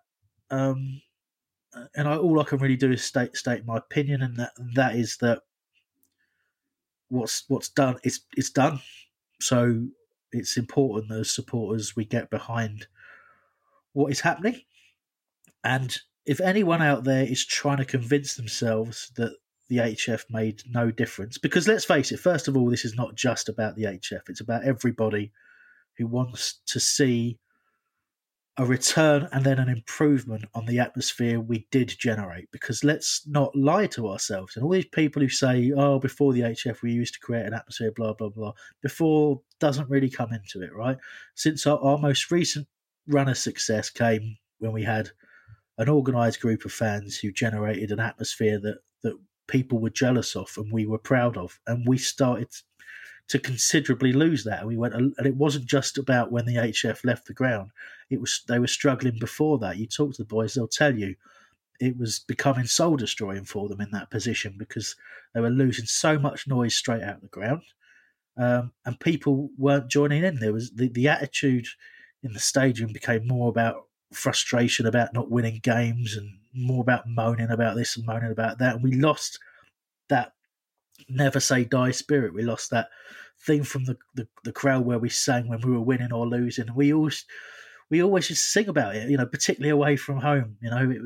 And all I can really do is state my opinion, and that is that what's done it's done. So it's important that as supporters we get behind what is happening. And if anyone out there is trying to convince themselves that the HF made no difference, because let's face it, first of all, this is not just about the HF; it's about everybody who wants to see a return and then an improvement on the atmosphere we did generate. Because let's not lie to ourselves. And all these people who say, oh, before the HF we used to create an atmosphere, blah, blah, blah, before doesn't really come into it, right? Since our most recent run of success came when we had an organised group of fans who generated an atmosphere that people were jealous of and we were proud of. And we started to considerably lose that, and it wasn't just about when the HF left the ground. They were struggling before that. You talk to the boys, they'll tell you it was becoming soul destroying for them in that position because they were losing so much noise straight out of the ground, and people weren't joining in. There was the attitude in the stadium became more about frustration about not winning games and more about moaning about this and moaning about that, and we lost that never say die spirit. We lost that thing from the crowd where we sang when we were winning or losing. We always used to sing about it, particularly away from home. It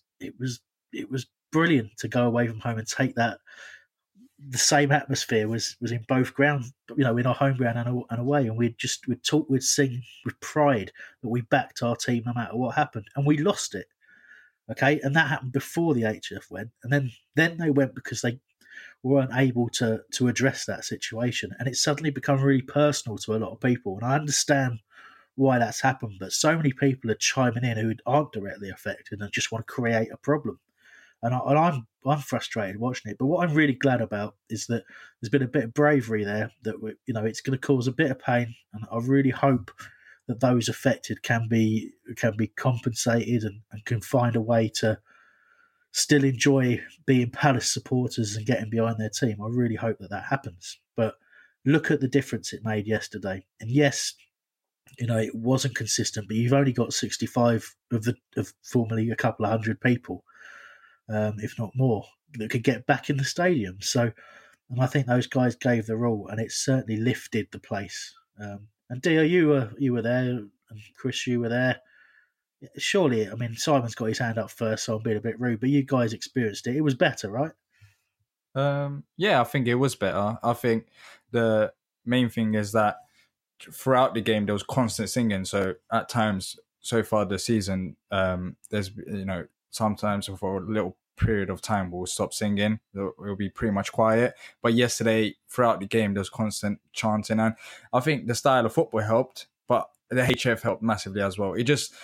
was brilliant to go away from home and take that. The same atmosphere was in both grounds, in our home ground and away, and we'd sing with pride that we backed our team no matter what happened, and we lost it. Okay, and that happened before the HF went, and then they went because they weren't able to address that situation, and it's suddenly become really personal to a lot of people. And I understand why that's happened, but so many people are chiming in who aren't directly affected and just want to create a problem. and I'm frustrated watching it. But what I'm really glad about is that there's been a bit of bravery there. That it's going to cause a bit of pain, and I really hope that those affected can be compensated and can find a way to still enjoy being Palace supporters and getting behind their team. I really hope that happens. But look at the difference it made yesterday. And yes, it wasn't consistent, but you've only got 65 of formerly a couple of hundred people, if not more, that could get back in the stadium. So, and I think those guys gave their all, and it certainly lifted the place. And Dio, you were there, and Chris, you were there. Surely, I mean, Simon's got his hand up first, so I'm being a bit rude, but you guys experienced it. It was better, right? Yeah, I think it was better. I think the main thing is that throughout the game there was constant singing. So at times, so far this season, there's sometimes for a little period of time we'll stop singing. It'll be pretty much quiet. But yesterday, throughout the game, there was constant chanting, and I think the style of football helped, but the HF helped massively as well. It just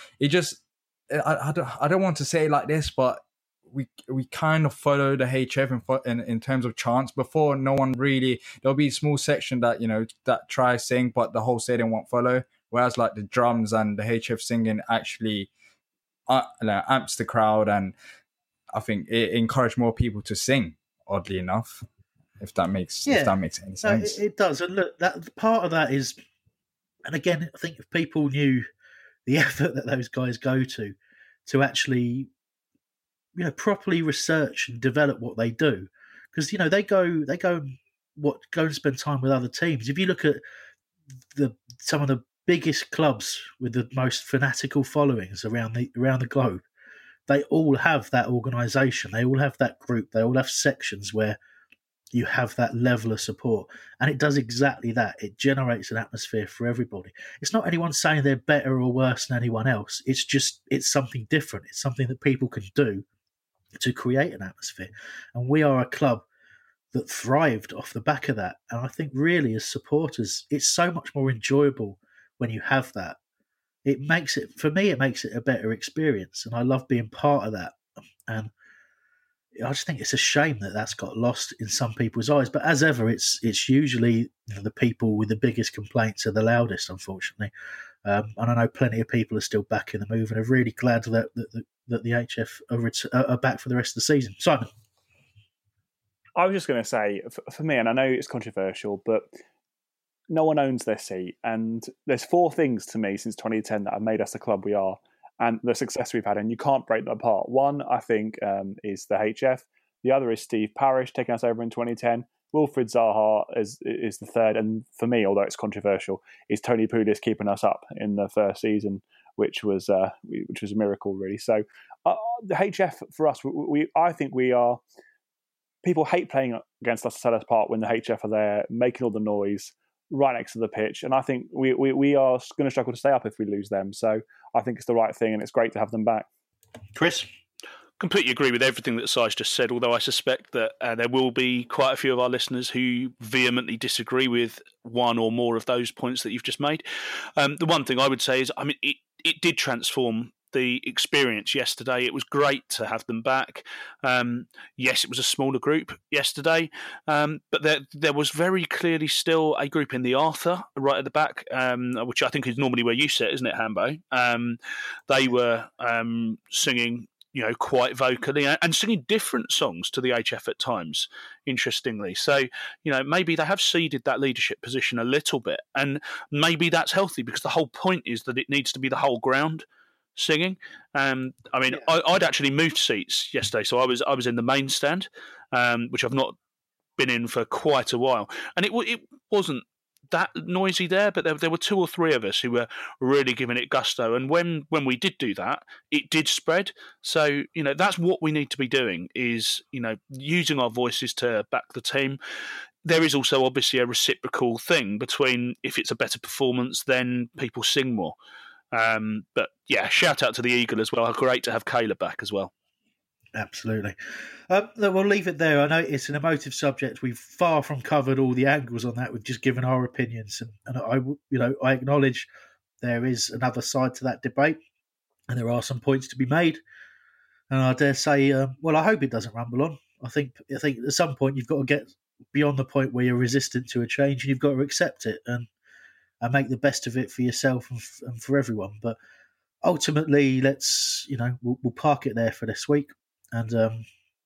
I don't want to say it like this, but we kind of follow the HF in terms of chants. Before, no one really, there'll be a small section that that try sing, but the whole stadium won't follow. Whereas like the drums and the HF singing actually amps the crowd, and I think it encouraged more people to sing. Oddly enough, if that makes any sense. No, it does. And look, that part of that is, and again, I think if people knew the effort that those guys go to actually, properly research and develop what they do, because they go and spend time with other teams. If you look at some of the biggest clubs with the most fanatical followings around the globe, they all have that organisation. They all have that group. They all have sections where you have that level of support, and it does exactly that. It generates an atmosphere for everybody. It's not anyone saying they're better or worse than anyone else. It's something different. It's something that people can do to create an atmosphere. And we are a club that thrived off the back of that. And I think really as supporters, it's so much more enjoyable when you have that. It makes it a better experience. And I love being part of that. And I just think it's a shame that that's got lost in some people's eyes. But as ever, it's usually the people with the biggest complaints are the loudest, unfortunately. And I know plenty of people are still back in the move and are really glad that the HF are back for the rest of the season. Simon? I was just going to say, for me, and I know it's controversial, but no one owns their seat. And there's 4 things to me since 2010 that have made us the club we are and the success we've had, and you can't break that apart. One, I think, is the HF. The other is Steve Parish taking us over in 2010. Wilfried Zaha is the third, and for me, although it's controversial, is Tony Pulis keeping us up in the first season, which was a miracle, really. So the HF for us, I think we are. People hate playing against us to set us apart when the HF are there, making all the noise right next to the pitch, and I think we are going to struggle to stay up if we lose them. So I think it's the right thing, and it's great to have them back. Chris? Completely agree with everything that Saj just said, although I suspect that there will be quite a few of our listeners who vehemently disagree with one or more of those points that you've just made. The one thing I would say is, it did transform the experience yesterday. It was great to have them back. Yes, it was a smaller group yesterday, but there was very clearly still a group in the Arthur right at the back, which I think is normally where you sit, isn't it, Hambo? They were singing quite vocally and singing different songs to the HF at times, interestingly. So, maybe they have ceded that leadership position a little bit, and maybe that's healthy because the whole point is that it needs to be the whole ground singing. I'd actually moved seats yesterday, so I was in the main stand, which I've not been in for quite a while, and it wasn't that noisy there, but there were 2 or 3 of us who were really giving it gusto, and when we did do that, it did spread. So that's what we need to be doing, is using our voices to back the team. There is also obviously a reciprocal thing between, if it's a better performance, then people sing more. But yeah, shout out to the Eagle as well. Great to have Kayla back as well. Absolutely. We'll leave it there. I know it's an emotive subject. We've far from covered all the angles on that. We've just given our opinions, and I acknowledge there is another side to that debate, and there are some points to be made. And I dare say, I hope it doesn't rumble on. I think at some point you've got to get beyond the point where you're resistant to a change, and you've got to accept it and make the best of it for yourself and for everyone. But ultimately, we'll park it there for this week, and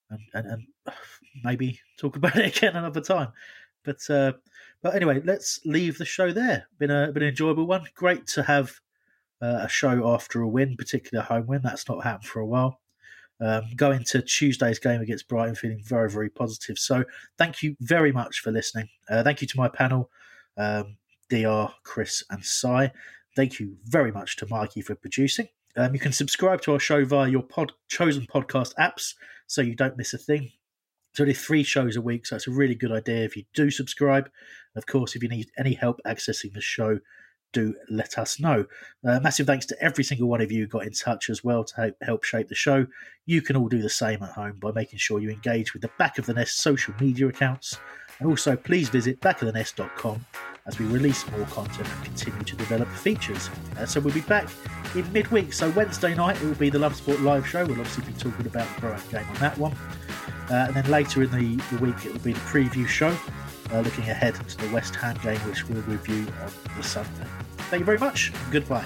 maybe talk about it again another time. But anyway, let's leave the show there. Been an enjoyable one. Great to have a show after a win, particularly a home win. That's not happened for a while. Going to Tuesday's game against Brighton feeling very, very positive. So thank you very much for listening. Thank you to my panel, DR, Chris and Si. Thank you very much to Mikey for producing. You can subscribe to our show via your chosen podcast apps so you don't miss a thing. It's only 3 shows a week, so it's a really good idea if you do subscribe. Of course, if you need any help accessing the show, do let us know. Massive thanks to every single one of you who got in touch as well to help shape the show. You can all do the same at home by making sure you engage with the Back of the Nest social media accounts. And also, please visit backofthenest.com as we release more content and continue to develop features. So we'll be back in midweek. So Wednesday night, it will be the Love Sport live show. We'll obviously be talking about the Brighton game on that one. And then later in the week, it will be the preview show, looking ahead to the West Ham game, which we'll review on the Sunday. Thank you very much. Goodbye.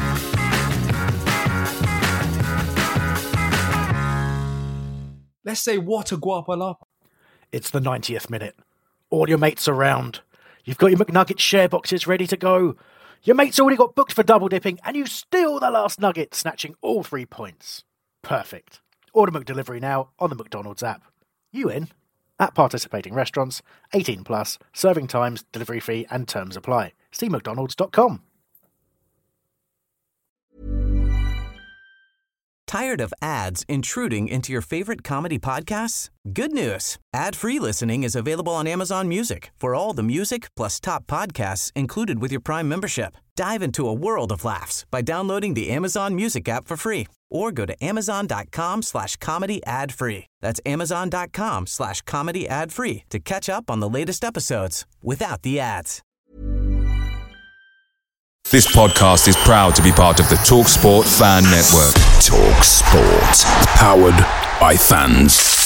Let's say what a guapalapa. It's the 90th minute. All your mates around. You've got your McNugget share boxes ready to go. Your mate's already got booked for double dipping, and you steal the last nugget, snatching all 3 points. Perfect. Order McDelivery now on the McDonald's app. You in? At participating restaurants, 18 plus, serving times, delivery fee and terms apply. See mcdonalds.com. Tired of ads intruding into your favorite comedy podcasts? Good news. Ad-free listening is available on Amazon Music for all the music plus top podcasts included with your Prime membership. Dive into a world of laughs by downloading the Amazon Music app for free or go to amazon.com/comedy ad-free. That's amazon.com/comedy ad-free to catch up on the latest episodes without the ads. This podcast is proud to be part of the TalkSport Fan Network. TalkSport. Powered by fans.